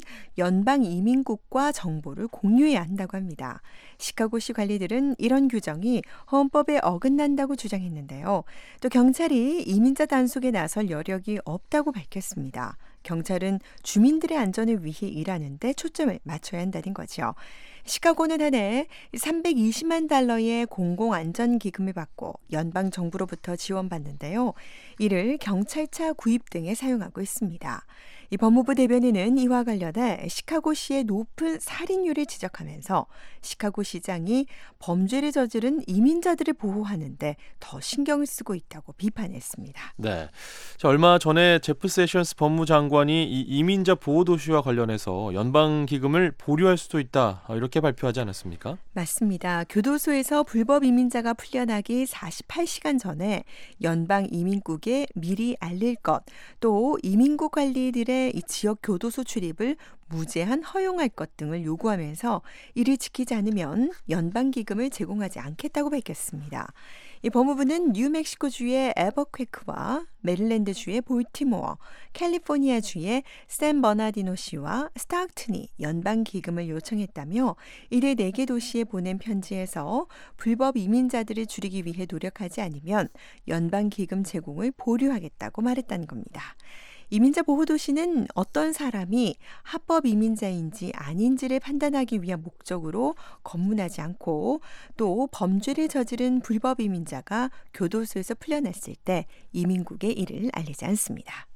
Speaker 9: 연방이민국과 정보를 공유해야 한다고 합니다. 시카고시 관리들은 이런 규정이 헌법에 어긋난다고 주장했는데요. 또 경찰이 이민자 단속에 나설 여력이 없다고 밝혔습니다. 경찰은 주민들의 안전을 위해 일하는 데 초점을 맞춰야 한다는 거죠. 시카고는 한 해 320만 달러의 공공안전기금을 받고 연방정부로부터 지원받는데요. 이를 경찰차 구입 등에 사용하고 있습니다. 이 법무부 대변인은 이와 관련해 시카고시의 높은 살인율을 지적하면서 시카고시장이 범죄를 저지른 이민자들을 보호하는데 더 신경을 쓰고 있다고 비판했습니다.
Speaker 6: 네, 자, 얼마 전에 제프 세션스 법무장관이 이 이민자 보호도시와 관련해서 연방기금을 보류할 수도 있다 이렇게 발표하지 않았습니까?
Speaker 9: 맞습니다. 교도소에서 불법 이민자가 풀려나기 48시간 전에 연방 이민국에 미리 알릴 것, 또 이민국 관리들의 이 지역 교도소 출입을 무제한 허용할 것 등을 요구하면서 이를 지키지 않으면 연방기금을 제공하지 않겠다고 밝혔습니다. 이 법무부는 뉴멕시코주의 에버퀘크와 메릴랜드주의 볼티모어, 캘리포니아주의 샌버나디노시와 스타크튼이 연방기금을 요청했다며 이를 4개 도시에 보낸 편지에서 불법 이민자들을 줄이기 위해 노력하지 않으면 연방기금 제공을 보류하겠다고 말했다는 겁니다. 이민자 보호도시는 어떤 사람이 합법 이민자인지 아닌지를 판단하기 위한 목적으로 검문하지 않고 또 범죄를 저지른 불법 이민자가 교도소에서 풀려났을 때 이민국에 이를 알리지 않습니다.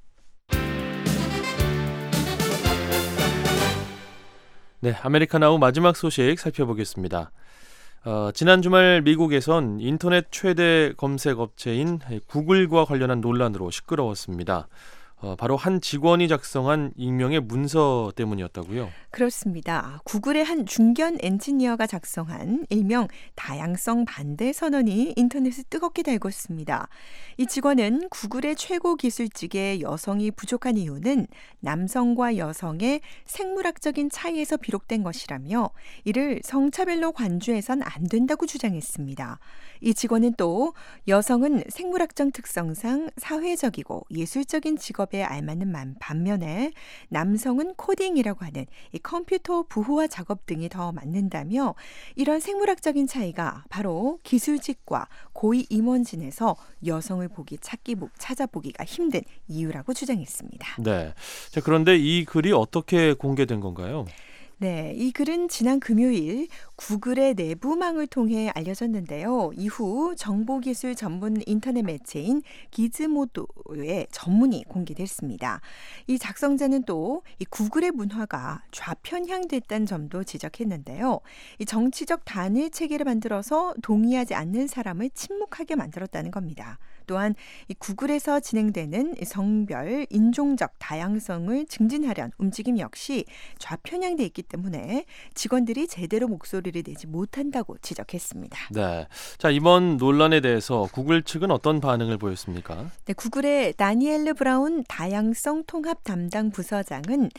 Speaker 6: 네, 아메리카나우 마지막 소식 살펴보겠습니다. 지난 주말 미국에선 인터넷 최대 검색 업체인 구글과 관련한 논란으로 시끄러웠습니다. 바로 한 직원이 작성한 익명의 문서 때문이었다고요?
Speaker 9: 그렇습니다. 구글의 한 중견 엔지니어가 작성한 일명 다양성 반대 선언이 인터넷을 뜨겁게 달궜습니다. 이 직원은 구글의 최고 기술직에 여성이 부족한 이유는 남성과 여성의 생물학적인 차이에서 비롯된 것이라며 이를 성차별로 간주해선 안 된다고 주장했습니다. 이 직원은 또 여성은 생물학적 특성상 사회적이고 예술적인 직업에 알맞는 반면에 남성은 코딩이라고 하는 이 컴퓨터 부호화 작업 등이 더 맞는다며 이런 생물학적인 차이가 바로 기술직과 고위 임원진에서 여성을 찾아보기가 힘든 이유라고 주장했습니다.
Speaker 6: 네. 자, 그런데 이 글이 어떻게 공개된 건가요?
Speaker 9: 네, 이 글은 지난 금요일 구글의 내부망을 통해 알려졌는데요. 이후 정보기술 전문 인터넷 매체인 기즈모도의 전문이 공개됐습니다. 이 작성자는 또 이 구글의 문화가 좌편향됐다는 점도 지적했는데요. 이 정치적 단일 체계를 만들어서 동의하지 않는 사람을 침묵하게 만들었다는 겁니다. 또한 이 구글에서 진행되는 성별, 인종적 다양성을 증진하려는 움직임 역시 좌편향돼 있기 때문에 직원들이 제대로 목소리를 내지 못한다고 지적했습니다.
Speaker 6: 네. 자, 이번 논란에 대해서 구글 측은 어떤 반응을 보였습니까?
Speaker 9: 네, 구글의 다니엘르 브라운 다양성 통합 담당 부서장은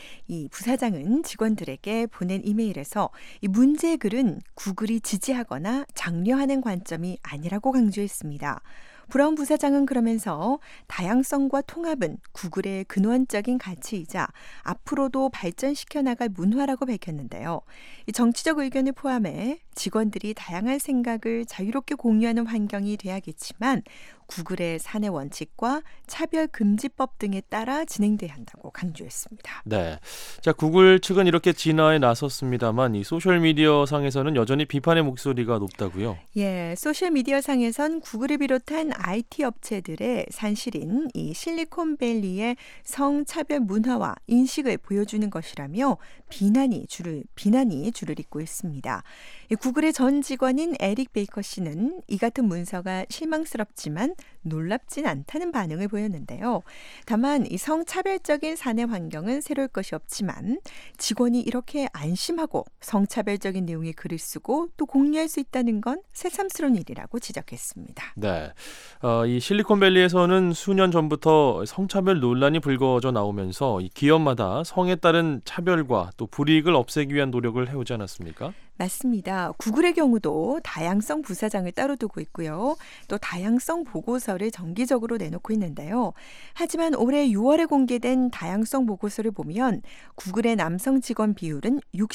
Speaker 9: 직원들에게 보낸 이메일에서 이 문제의 글은 구글이 지지하거나 장려하는 관점이 아니라고 강조했습니다. 브라운 부사장은 그러면서 다양성과 통합은 구글의 근원적인 가치이자 앞으로도 발전시켜 나갈 문화라고 밝혔는데요. 이 정치적 의견을 포함해 직원들이 다양한 생각을 자유롭게 공유하는 환경이 돼야겠지만 구글의 사내 원칙과 차별금지법 등에 따라 진행돼야 한다고 강조했습니다.
Speaker 6: 네. 자, 구글 측은 이렇게 진화에 나섰습니다만 이 소셜미디어 상에서는 여전히 비판의 목소리가 높다고요?
Speaker 9: 예, 소셜미디어 상에선 구글을 비롯한 IT 업체들의 산실인 이 실리콘밸리의 성차별 문화와 인식을 보여주는 것이라며 비난이 줄을 잇고 있습니다. 구글의 전 직원인 에릭 베이커 씨는 이 같은 문서가 실망스럽지만 놀랍진 않다는 반응을 보였는데요. 다만 이 성차별적인 사내 환경은 새로울 것이 없지만 직원이 이렇게 안심하고 성차별적인 내용의 글을 쓰고 또 공유할 수 있다는 건 새삼스러운 일이라고 지적했습니다.
Speaker 6: 네, 이 실리콘밸리에서는 수년 전부터 성차별 논란이 불거져 나오면서 이 기업마다 성에 따른 차별과 또 불이익을 없애기 위한 노력을 해오지 않았습니까?
Speaker 9: 맞습니다. 구글의 경우도 다양성 부사장을 따로 두고 있고요. 또 다양성 보고서를 정기적으로 내놓고 있는데요. 하지만 올해 6월에 공개된 다양성 보고서를 보면 구글의 남성 직원 비율은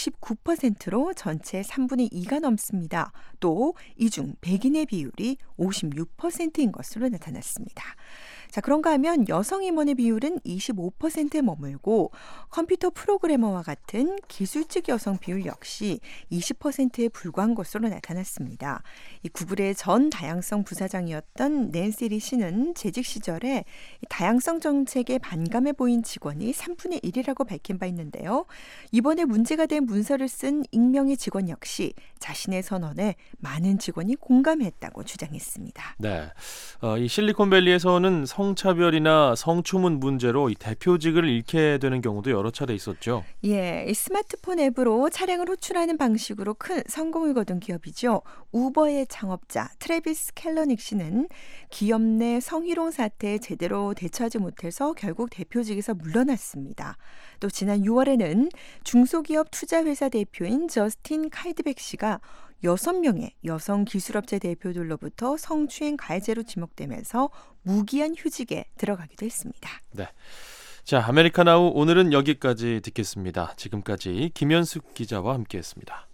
Speaker 9: 69%로 전체 3분의 2가 넘습니다. 또 이 중 백인의 비율이 56%인 것으로 나타났습니다. 자, 그런가 하면 여성 임원의 비율은 25%에 머물고 컴퓨터 프로그래머와 같은 기술직 여성 비율 역시 20%에 불과한 것으로 나타났습니다. 이 구글의 전 다양성 부사장이었던 낸시 리 씨는 재직 시절에 다양성 정책에 반감해 보인 직원이 3분의 1이라고 밝힌 바 있는데요. 이번에 문제가 된 문서를 쓴 익명의 직원 역시 자신의 선언에 많은 직원이 공감했다고 주장했습니다.
Speaker 6: 네, 이 실리콘밸리에서는 성차별이나 성추문 문제로 이 대표직을 잃게 되는 경우도 여러 차례 있었죠.
Speaker 9: 예, 이 스마트폰 앱으로 차량을 호출하는 방식으로 큰 성공을 거둔 기업이죠. 우버의 창업자 트래비스 켈러닉 씨는 기업 내 성희롱 사태에 제대로 대처하지 못해서 결국 대표직에서 물러났습니다. 또 지난 6월에는 중소기업 투자회사 대표인 저스틴 카이드백 씨가 6명의 여성 기술업체 대표들로부터 성추행 가해죄로 지목되면서 무기한 휴직에 들어가기도 했습니다.
Speaker 6: 네. 자, 아메리카나우 오늘은 여기까지 듣겠습니다. 지금까지 김현숙 기자와 함께했습니다.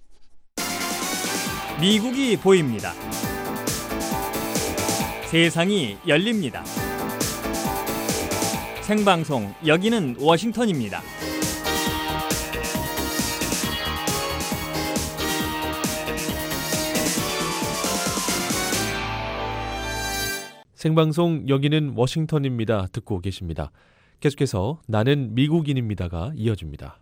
Speaker 7: 미국이 보입니다. 세상이 열립니다. 생방송 여기는 워싱턴입니다.
Speaker 6: 생방송 여기는 워싱턴입니다. 듣고 계십니다. 계속해서 나는 미국인입니다가 이어집니다.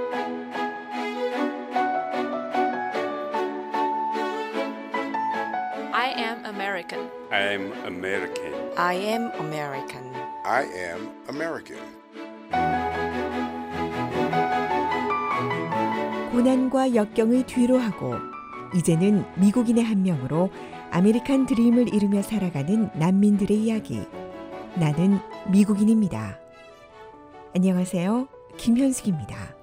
Speaker 11: I am American.
Speaker 12: I am American.
Speaker 11: I am American.
Speaker 12: I am American.
Speaker 9: 고난과 역경을 뒤로하고 이제는 미국인의 한 명으로 아메리칸 드림을 이루며 살아가는 난민들의 이야기. 나는 미국인입니다. 안녕하세요. 김현숙입니다.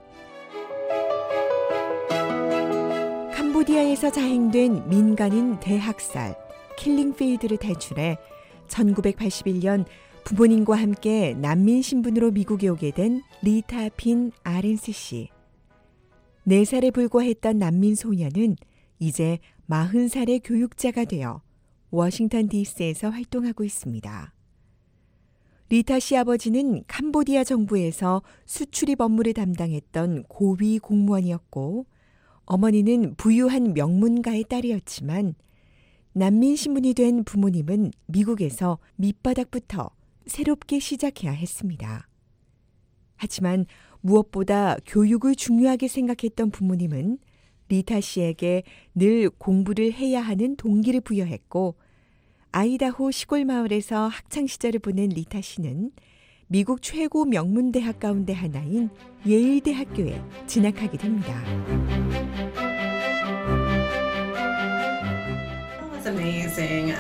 Speaker 9: 캄보디아에서 자행된 민간인 대학살, 킬링필드를 탈출해 1981년 부모님과 함께 난민 신분으로 미국에 오게 된 리타 빈 아렌스 씨. 4살에 불과했던 난민 소녀는 이제 40살의 교육자가 되어 워싱턴 DC에서 활동하고 있습니다. 리타 씨 아버지는 캄보디아 정부에서 수출입 업무를 담당했던 고위 공무원이었고 어머니는 부유한 명문가의 딸이었지만 난민 신분이 된 부모님은 미국에서 밑바닥부터 새롭게 시작해야 했습니다. 하지만 무엇보다 교육을 중요하게 생각했던 부모님은 리타 씨에게 늘 공부를 해야 하는 동기를 부여했고 아이다호 시골 마을에서 학창 시절을 보낸 리타 씨는 미국 최고 명문대학 가운데 하나인 예일 대학교에 진학하게 됩니다.
Speaker 11: Amazing.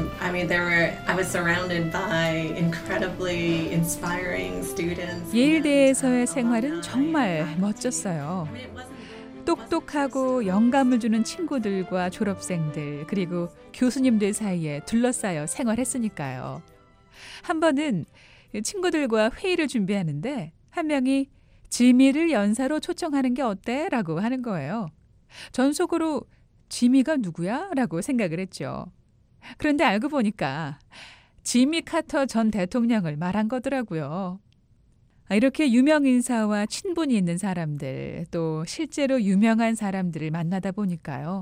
Speaker 11: I was surrounded by incredibly inspiring students.
Speaker 12: 예일대에서의 생활은 정말 멋졌어요. 똑똑하고 영감을 주는 친구들과 졸업생들 그리고 교수님들 사이에 둘러싸여 생활했으니까요. 한 번은 친구들과 회의를 준비하는데 한 명이 지미를 연사로 초청하는 게 어때? 라고 하는 거예요. 전 속으로 지미가 누구야? 라고 생각을 했죠. 그런데 알고 보니까 지미 카터 전 대통령을 말한 거더라고요. 이렇게 유명 인사와 친분이 있는 사람들, 또 실제로 유명한 사람들을 만나다 보니까요.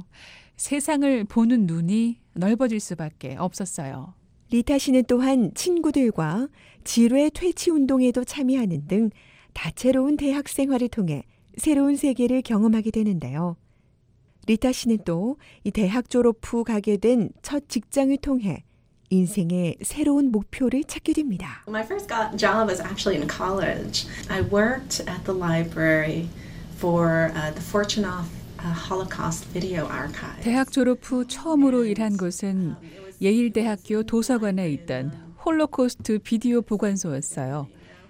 Speaker 12: 세상을 보는 눈이 넓어질 수밖에 없었어요.
Speaker 9: 리타 씨는 또한 친구들과 지뢰 퇴치 운동에도 참여하는 등 다채로운 대학 생활을 통해 새로운 세계를 경험하게 되는데요. 리타 씨는 또 이 대학 졸업 후 가게 된 첫 직장을 통해 인생의 새로운 목표를 찾게 됩니다.
Speaker 11: My first job was actually in college. I worked at the library for the Fortunoff Holocaust Video Archive.
Speaker 12: 대학 졸업 후 처음으로 일한 곳은 예일대학교 도서관에 있던 홀로코스트 비디오 보관소였어요.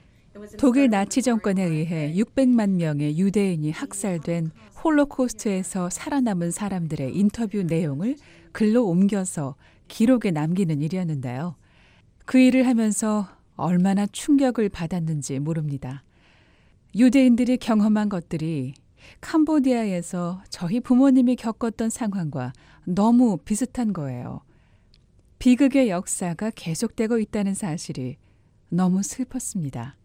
Speaker 12: 독일 나치 정권에 의해 600만 명의 유대인이 학살된 홀로코스트에서 살아남은 사람들의 인터뷰 내용을 글로 옮겨서 기록에 남기는 일이었는데요. 그 일을 하면서 얼마나 충격을 받았는지 모릅니다. 유대인들이 경험한 것들이 캄보디아에서 저희 부모님이 겪었던 상황과 너무 비슷한 거예요. 비극의 역사가 계속되고 있다는 사실이 너무 슬펐습니다.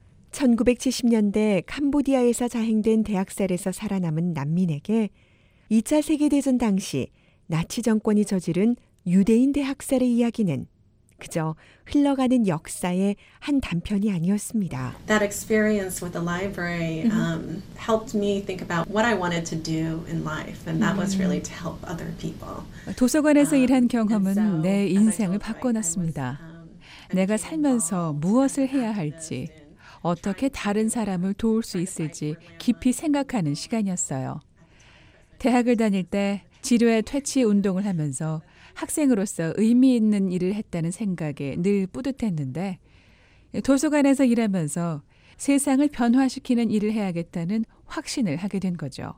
Speaker 9: 1970년대 캄보디아에서 자행된 대학살에서 살아남은 난민에게 2차 세계대전 당시 나치 정권이 저지른 유대인 대학살의 이야기는 그저 흘러가는 역사의 한 단편이 아니었습니다.
Speaker 11: That experience with the library helped me think about what I wanted to do in life, and that was really to help other people.
Speaker 12: 도서관에서 일한 경험은 내 인생을 바꿔놨습니다. 내가 살면서 무엇을 해야 할지, 어떻게 다른 사람을 도울 수 있을지 깊이 생각하는 시간이었어요. 대학을 다닐 때 지뢰 퇴치 운동을 하면서 학생으로서 의미 있는 일을 했다는 생각에 늘 뿌듯했는데 도서관에서 일하면서 세상을 변화시키는 일을 해야겠다는 확신을 하게 된 거죠.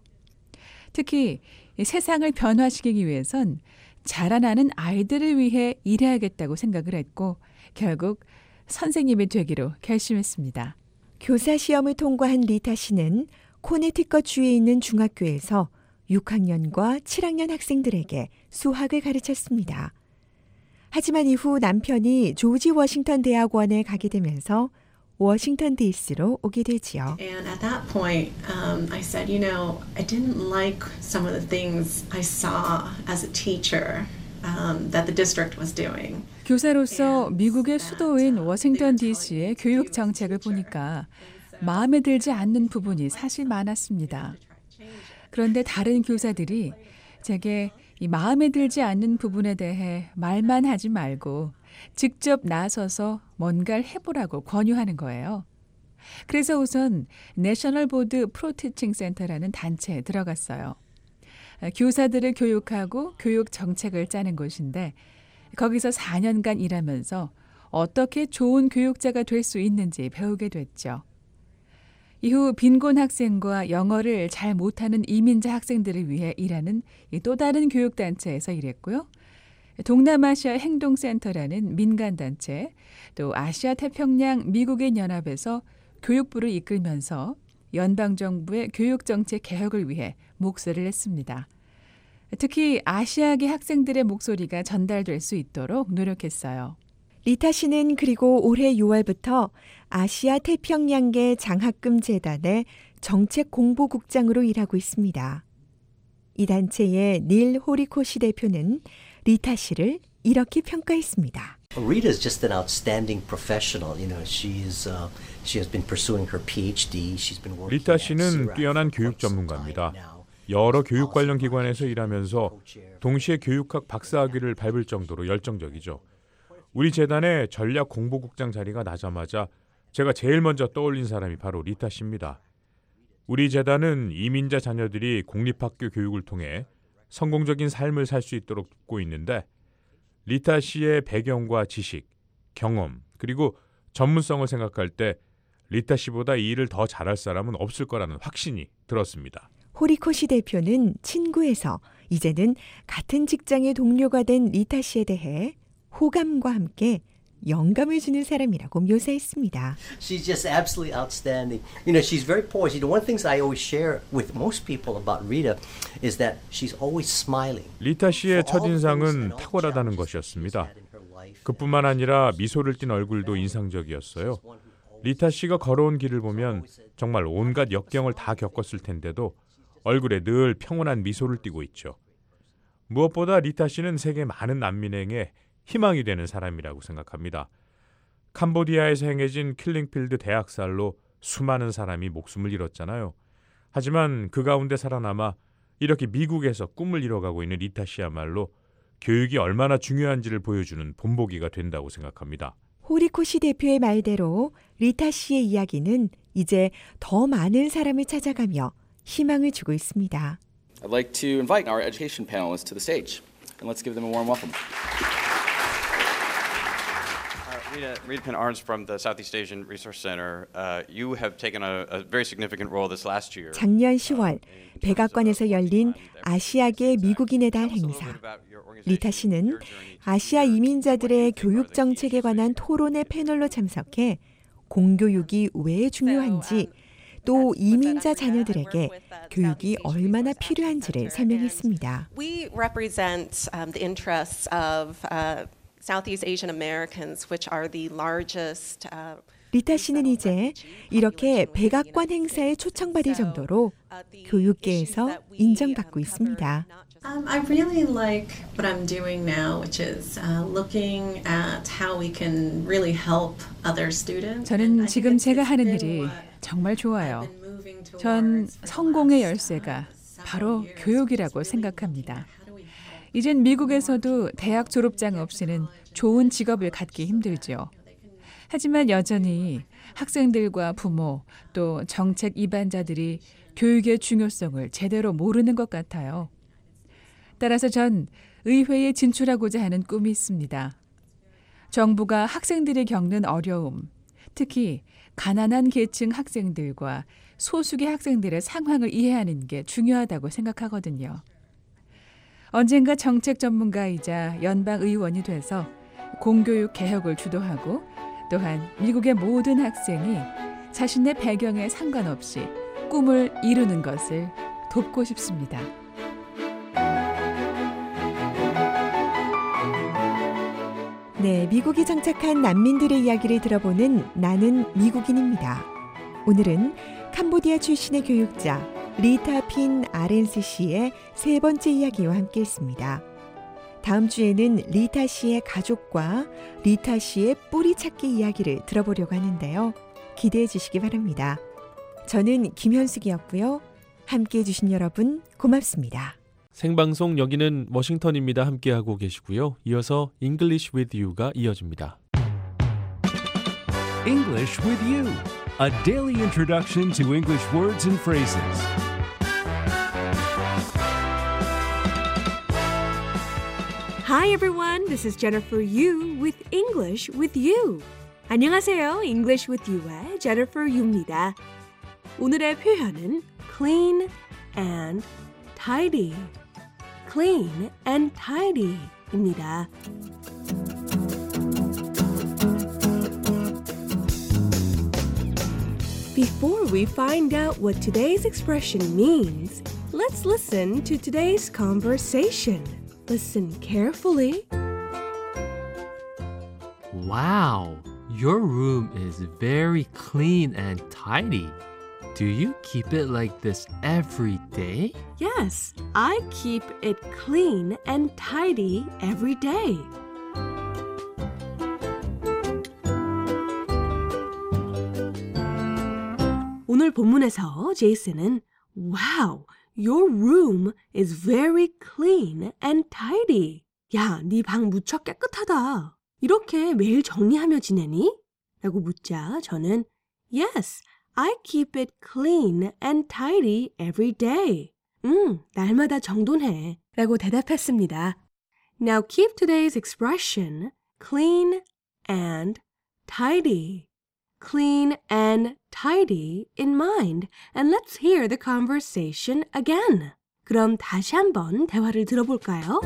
Speaker 12: 특히 세상을 변화시키기 위해선 자라나는 아이들을 위해 일해야겠다고 생각을 했고 결국 선생님이 되기로 결심했습니다.
Speaker 9: 교사 시험을 통과한 리타 씨는 코네티컷주에 있는 중학교에서 6학년과 7학년 학생들에게 수학을 가르쳤습니다. 하지만 이후 남편이 조지 워싱턴 대학원에 가게 되면서 워싱턴 DC로 오게 되지요.
Speaker 11: And at that point, I said, I didn't like some of the things I saw as a teacher that the district was doing.
Speaker 12: 교사로서 미국의 수도인 워싱턴 DC의 교육 정책을 보니까 마음에 들지 않는 부분이 사실 많았습니다. 그런데 다른 교사들이 제게 이 마음에 들지 않는 부분에 대해 말만 하지 말고 직접 나서서 뭔가를 해보라고 권유하는 거예요. 그래서 우선 내셔널 보드 프로티칭 센터라는 단체에 들어갔어요. 교사들을 교육하고 교육 정책을 짜는 곳인데 거기서 4년간 일하면서 어떻게 좋은 교육자가 될 수 있는지 배우게 됐죠. 이후 빈곤 학생과 영어를 잘 못하는 이민자 학생들을 위해 일하는 또 다른 교육단체에서 일했고요. 동남아시아 행동센터라는 민간단체, 또 아시아 태평양 미국인 연합에서 교육부를 이끌면서 연방정부의 교육정책 개혁을 위해 목소리를 냈습니다. 특히 아시아계 학생들의 목소리가 전달될 수 있도록 노력했어요.
Speaker 9: 리타 씨는 그리고 올해 6월부터 아시아 태평양계 장학금 재단의 정책 공보국장으로 일하고 있습니다. 이 단체의 닐 호리코시 대표는 리타 씨를 이렇게 평가했습니다.
Speaker 13: Rita is just an outstanding professional. You know, she has been pursuing her PhD. She's been working.
Speaker 14: 리타 씨는 뛰어난 교육 전문가입니다. 여러 교육 관련 기관에서 일하면서 동시에 교육학 박사학위를 밟을 정도로 열정적이죠. 우리 재단의 전략 공보국장 자리가 나자마자 제가 제일 먼저 떠올린 사람이 바로 리타 씨입니다. 우리 재단은 이민자 자녀들이 공립학교 교육을 통해 성공적인 삶을 살 수 있도록 돕고 있는데 리타 씨의 배경과 지식, 경험, 그리고 전문성을 생각할 때 리타 씨보다 이 일을 더 잘할 사람은 없을 거라는 확신이 들었습니다.
Speaker 9: 호리코시 대표는 친구에서 이제는 같은 직장의 동료가 된 리타 씨에 대해 호감과 함께 영감을 주는 사람이라고 묘사했습니다.
Speaker 13: She's just absolutely outstanding. You know, she's very poised. You know, one of the things I always share with most people about Rita is that she's always smiling.
Speaker 14: 리타 씨의 첫인상은 탁월하다는 것이었습니다. 그뿐만 아니라 미소를 띤 얼굴도 인상적이었어요. 리타 씨가 걸어온 길을 보면 정말 온갖 역경을 다 겪었을 텐데도 얼굴에 늘 평온한 미소를 띠고 있죠. 무엇보다 리타 씨는 세계 많은 난민에게 희망이 되는 사람이라고 생각합니다. 캄보디아에서 행해진 킬링필드 대학살로 수많은 사람이 목숨을 잃었잖아요. 하지만 그 가운데 살아남아 이렇게 미국에서 꿈을 이뤄가고 있는 리타 씨야말로 교육이 얼마나 중요한지를 보여주는 본보기가 된다고 생각합니다.
Speaker 9: 호리코시 대표의 말대로 리타 씨의 이야기는 이제 더 많은 사람을 찾아가며 희망을 주고 있습니다.
Speaker 15: I'd like to invite our education panelists to the stage, and let's give them a warm welcome.
Speaker 16: Rita Penn-Arns from the Southeast Asian Resource Center. You have taken a very significant role this last year.
Speaker 9: 작년 10월 백악관에서 열린 아시아계 미국인의 달 행사. 리타 씨는 아시아 이민자들의 교육 정책에 관한 토론회 패널로 참석해 공교육이 왜 중요한지 또 이민자 자녀들에게 교육이 얼마나 필요한지를 설명했습니다.
Speaker 11: We represent the interests of Southeast Asian Americans, which are the largest.
Speaker 9: 리타 씨는 이제 이렇게 백악관 행사에 초청받을 정도로 교육계에서 인정받고 있습니다.
Speaker 11: I really like what I'm doing now, which is looking at how we can really help other students.
Speaker 12: 저는 지금 제가 하는 일이 정말 좋아요. 전 성공의 열쇠가 바로 교육이라고 생각합니다. 이젠 미국에서도 대학 졸업장 없이는 좋은 직업을 갖기 힘들죠. 하지만 여전히 학생들과 부모 또 정책 입안자들이 교육의 중요성을 제대로 모르는 것 같아요. 따라서 전 의회에 진출하고자 하는 꿈이 있습니다. 정부가 학생들이 겪는 어려움, 특히 가난한 계층 학생들과 소수계 학생들의 상황을 이해하는 게 중요하다고 생각하거든요. 언젠가 정책 전문가이자 연방 의원이 돼서 공교육 개혁을 주도하고 또한 미국의 모든 학생이 자신의 배경에 상관없이 꿈을 이루는 것을 돕고 싶습니다.
Speaker 9: 네, 미국에 정착한 난민들의 이야기를 들어보는 나는 미국인입니다. 오늘은 캄보디아 출신의 교육자 리타 핀 아렌스 씨의 세 번째 이야기와 함께했습니다. 다음 주에는 리타 씨의 가족과 리타 씨의 뿌리 찾기 이야기를 들어보려고 하는데요. 기대해 주시기 바랍니다. 저는 김현숙이었고요. 함께해 주신 여러분 고맙습니다.
Speaker 6: 생방송 여기는 워싱턴입니다. 함께하고 계시고요. 이어서 English with You가 이어집니다.
Speaker 1: English with You.
Speaker 17: a daily introduction to English words and phrases.
Speaker 18: Hi everyone, this is Jennifer Yu with English with You. 안녕하세요, English with You의 Jennifer Yu입니다. 오늘의 표현은 clean and tidy. clean and tidy입니다. Before we find out what today's expression means, let's listen to today's conversation. Listen carefully.
Speaker 19: Wow, your room is very clean and tidy. Do you keep it like this every day?
Speaker 18: Yes, I keep it clean and tidy every day. 오늘 본문에서 제이슨은 Wow, your room is very clean and tidy. 야, 네 방 무척 깨끗하다. 이렇게 매일 정리하며 지내니? 라고 묻자 저는 Yes, I keep it clean and tidy every day. 날마다 정돈해. 라고 대답했습니다. Now keep today's expression clean and tidy. Clean and tidy in mind. And let's hear the conversation again. 그럼 다시 한번 대화를 들어볼까요?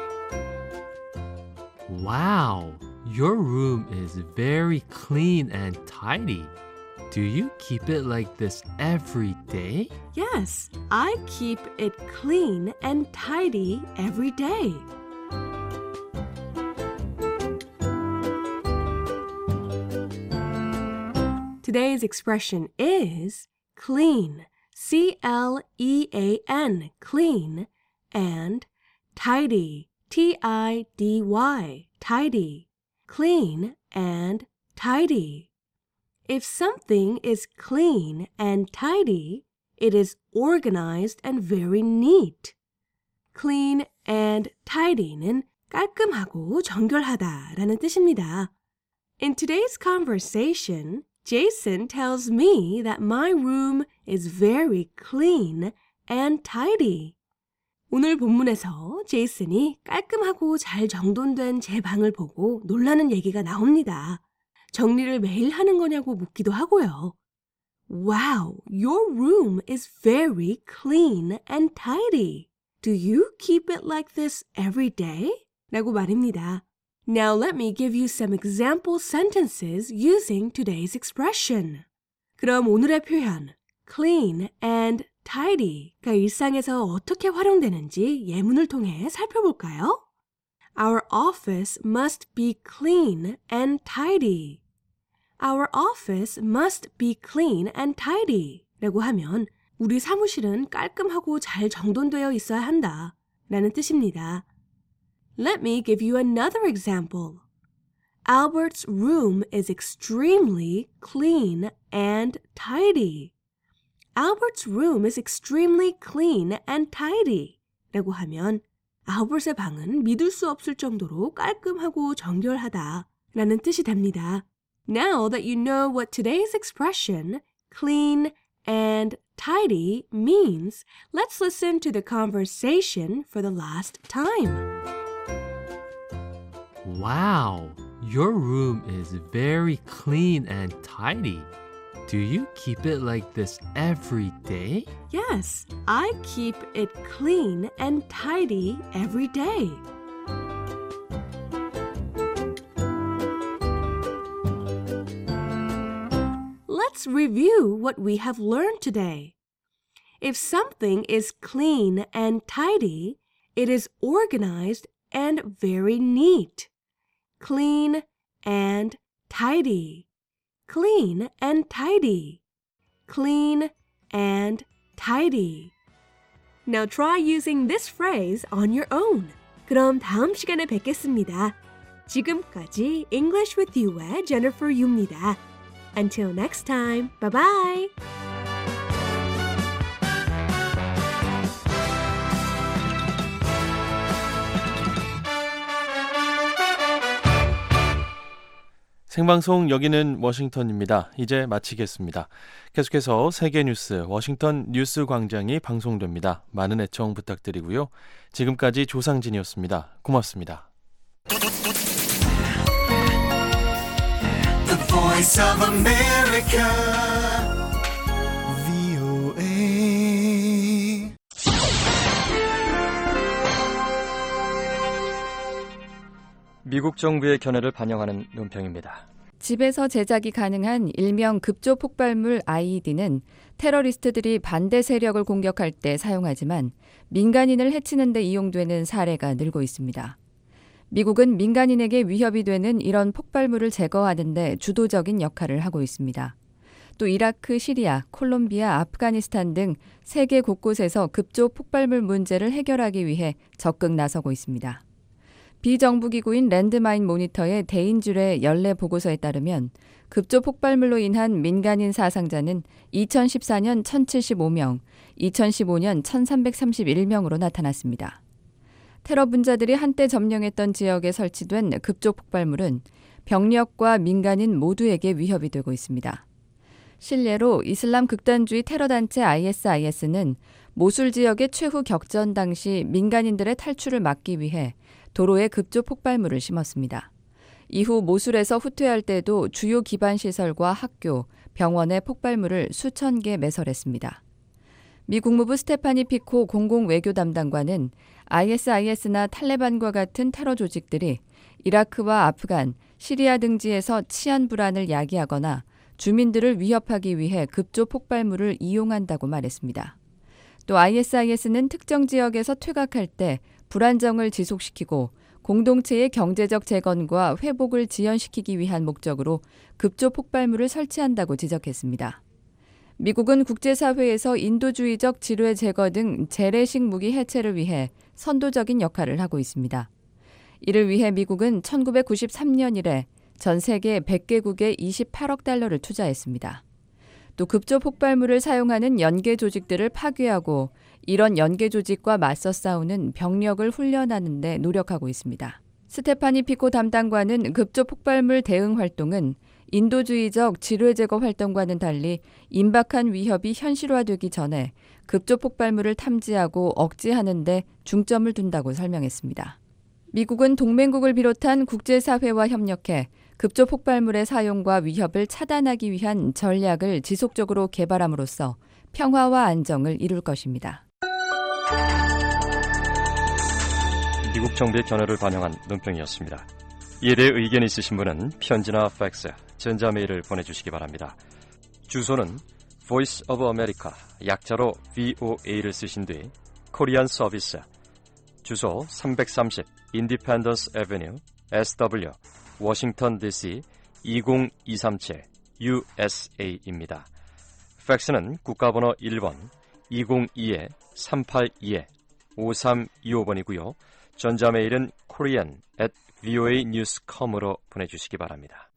Speaker 19: Wow, your room is very clean and tidy. Do you keep it like this every day?
Speaker 18: Yes, I keep it clean and tidy every day. Today's expression is clean, C-L-E-A-N, clean, and tidy, T-I-D-Y, tidy, clean and tidy. If something is clean and tidy, it is organized and very neat. Clean and tidy는 깔끔하고 정결하다라는 뜻입니다. In today's conversation, Jason tells me that my room is very clean and tidy. 오늘 본문에서 제이슨이 깔끔하고 잘 정돈된 제 방을 보고 놀라는 얘기가 나옵니다. 정리를 매일 하는 거냐고 묻기도 하고요. Wow, your room is very clean and tidy. Do you keep it like this every day? 라고 말입니다. Now let me give you some example sentences using today's expression. 그럼 오늘의 표현 clean and tidy가 일상에서 어떻게 활용되는지 예문을 통해 살펴볼까요? Our office must be clean and tidy. Our office must be clean and tidy 라고 하면 우리 사무실은 깔끔하고 잘 정돈되어 있어야 한다 라는 뜻입니다. Let me give you another example. Albert's room is extremely clean and tidy. Albert's room is extremely clean and tidy 라고 하면 알버트의 방은 믿을 수 없을 정도로 깔끔하고 정결하다 라는 뜻이 됩니다. Now that you know what today's expression, clean and tidy, means, let's listen to the conversation for the last time.
Speaker 19: Wow, your room is very clean and tidy. Do you keep it like this every day?
Speaker 18: Yes, I keep it clean and tidy every day. Let's review what we have learned today. If something is clean and tidy, it is organized and very neat. Clean and tidy. Clean and tidy. Clean and tidy. Now try using this phrase on your own. 그럼 다음 시간에 뵙겠습니다. 지금까지 English with You의 Jennifer Yu입니다. Until next time, bye-bye!
Speaker 6: 생방송 여기는 워싱턴입니다. 이제 마치겠습니다. 계속해서 세계 뉴스 워싱턴 뉴스 광장이 방송됩니다. 많은 애청 부탁드리고요. 지금까지 조상진이었습니다. 고맙습니다.
Speaker 2: The Voice of America, VOA.
Speaker 20: 미국 정부의 견해를 반영하는 논평입니다.
Speaker 21: 집에서 제작이 가능한 일명 급조 폭발물 IED는 테러리스트들이 반대 세력을 공격할 때 사용하지만 민간인을 해치는 데 이용되는 사례가 늘고 있습니다. 미국은 민간인에게 위협이 되는 이런 폭발물을 제거하는 데 주도적인 역할을 하고 있습니다. 또 이라크, 시리아, 콜롬비아, 아프가니스탄 등 세계 곳곳에서 급조 폭발물 문제를 해결하기 위해 적극 나서고 있습니다. 비정부기구인 랜드마인 모니터의 대인줄의 연례 보고서에 따르면 급조 폭발물로 인한 민간인 사상자는 2014년 1,075명, 2015년 1,331명으로 나타났습니다. 테러 분자들이 한때 점령했던 지역에 설치된 급조 폭발물은 병력과 민간인 모두에게 위협이 되고 있습니다. 실례로 이슬람 극단주의 테러단체 ISIS는 모술 지역의 최후 격전 당시 민간인들의 탈출을 막기 위해 도로에 급조 폭발물을 심었습니다. 이후 모술에서 후퇴할 때도 주요 기반시설과 학교, 병원에 폭발물을 수천 개 매설했습니다. 미 국무부 스테파니 피코 공공외교 담당관은 ISIS나 탈레반과 같은 테러 조직들이 이라크와 아프간, 시리아 등지에서 치안 불안을 야기하거나 주민들을 위협하기 위해 급조 폭발물을 이용한다고 말했습니다. 또 ISIS는 특정 지역에서 퇴각할 때 불안정을 지속시키고 공동체의 경제적 재건과 회복을 지연시키기 위한 목적으로 급조 폭발물을 설치한다고 지적했습니다. 미국은 국제사회에서 인도주의적 지뢰 제거 등 재래식 무기 해체를 위해 선도적인 역할을 하고 있습니다. 이를 위해 미국은 1993년 이래 전 세계 100개국에 28억 달러를 투자했습니다. 또 급조 폭발물을 사용하는 연계 조직들을 파괴하고 이런 연계 조직과 맞서 싸우는 병력을 훈련하는 데 노력하고 있습니다. 스테파니 피코 담당관은 급조 폭발물 대응 활동은 인도주의적 지뢰 제거 활동과는 달리 임박한 위협이 현실화되기 전에 급조 폭발물을 탐지하고 억제하는 데 중점을 둔다고 설명했습니다. 미국은 동맹국을 비롯한 국제사회와 협력해 급조 폭발물의 사용과 위협을 차단하기 위한 전략을 지속적으로 개발함으로써 평화와 안정을 이룰 것입니다.
Speaker 20: 미국 정부의 견해를 반영한 논평이었습니다. 이에 대해 의견 있으신 분은 편지나 팩스, 전자메일을 보내주시기 바랍니다. 주소는 Voice of America, 약자로 VOA를 쓰신 뒤 코리안 서비스, 주소 330 Independence Avenue, SW, 워싱턴 DC 20237 USA입니다. 팩스는 국가번호 1번 202-382-5325번이고요. 전자메일은 korean@voanews.com으로 보내주시기 바랍니다.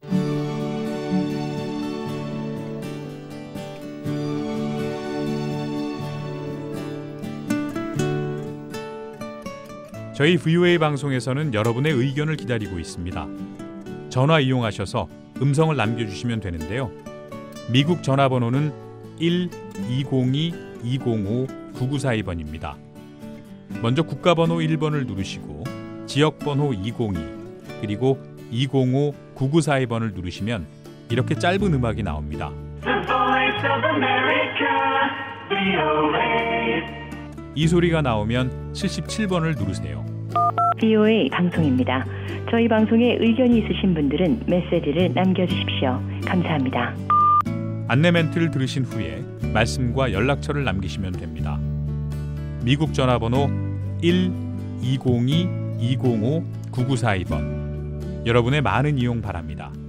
Speaker 14: 저희 VOA 방송에서는 여러분의 의견을 기다리고 있습니다. 전화 이용하셔서 음성을 남겨주시면 되는데요. 미국 전화번호는 1-202-205-9942번입니다. 먼저 국가번호 1번을 누르시고 지역번호 202 그리고 205-9942번을 누르시면 이렇게 짧은 음악이 나옵니다. 이 소리가 나오면 77번을 누르세요.
Speaker 22: VOA 방송입니다. 저희 방송에 의견이 있으신 분들은 메시지를 남겨주십시오. 감사합니다.
Speaker 14: 안내 멘트를 들으신 후에 말씀과 연락처를 남기시면 됩니다. 미국 전화번호 1-202-205-9942번. 여러분의 많은 이용 바랍니다.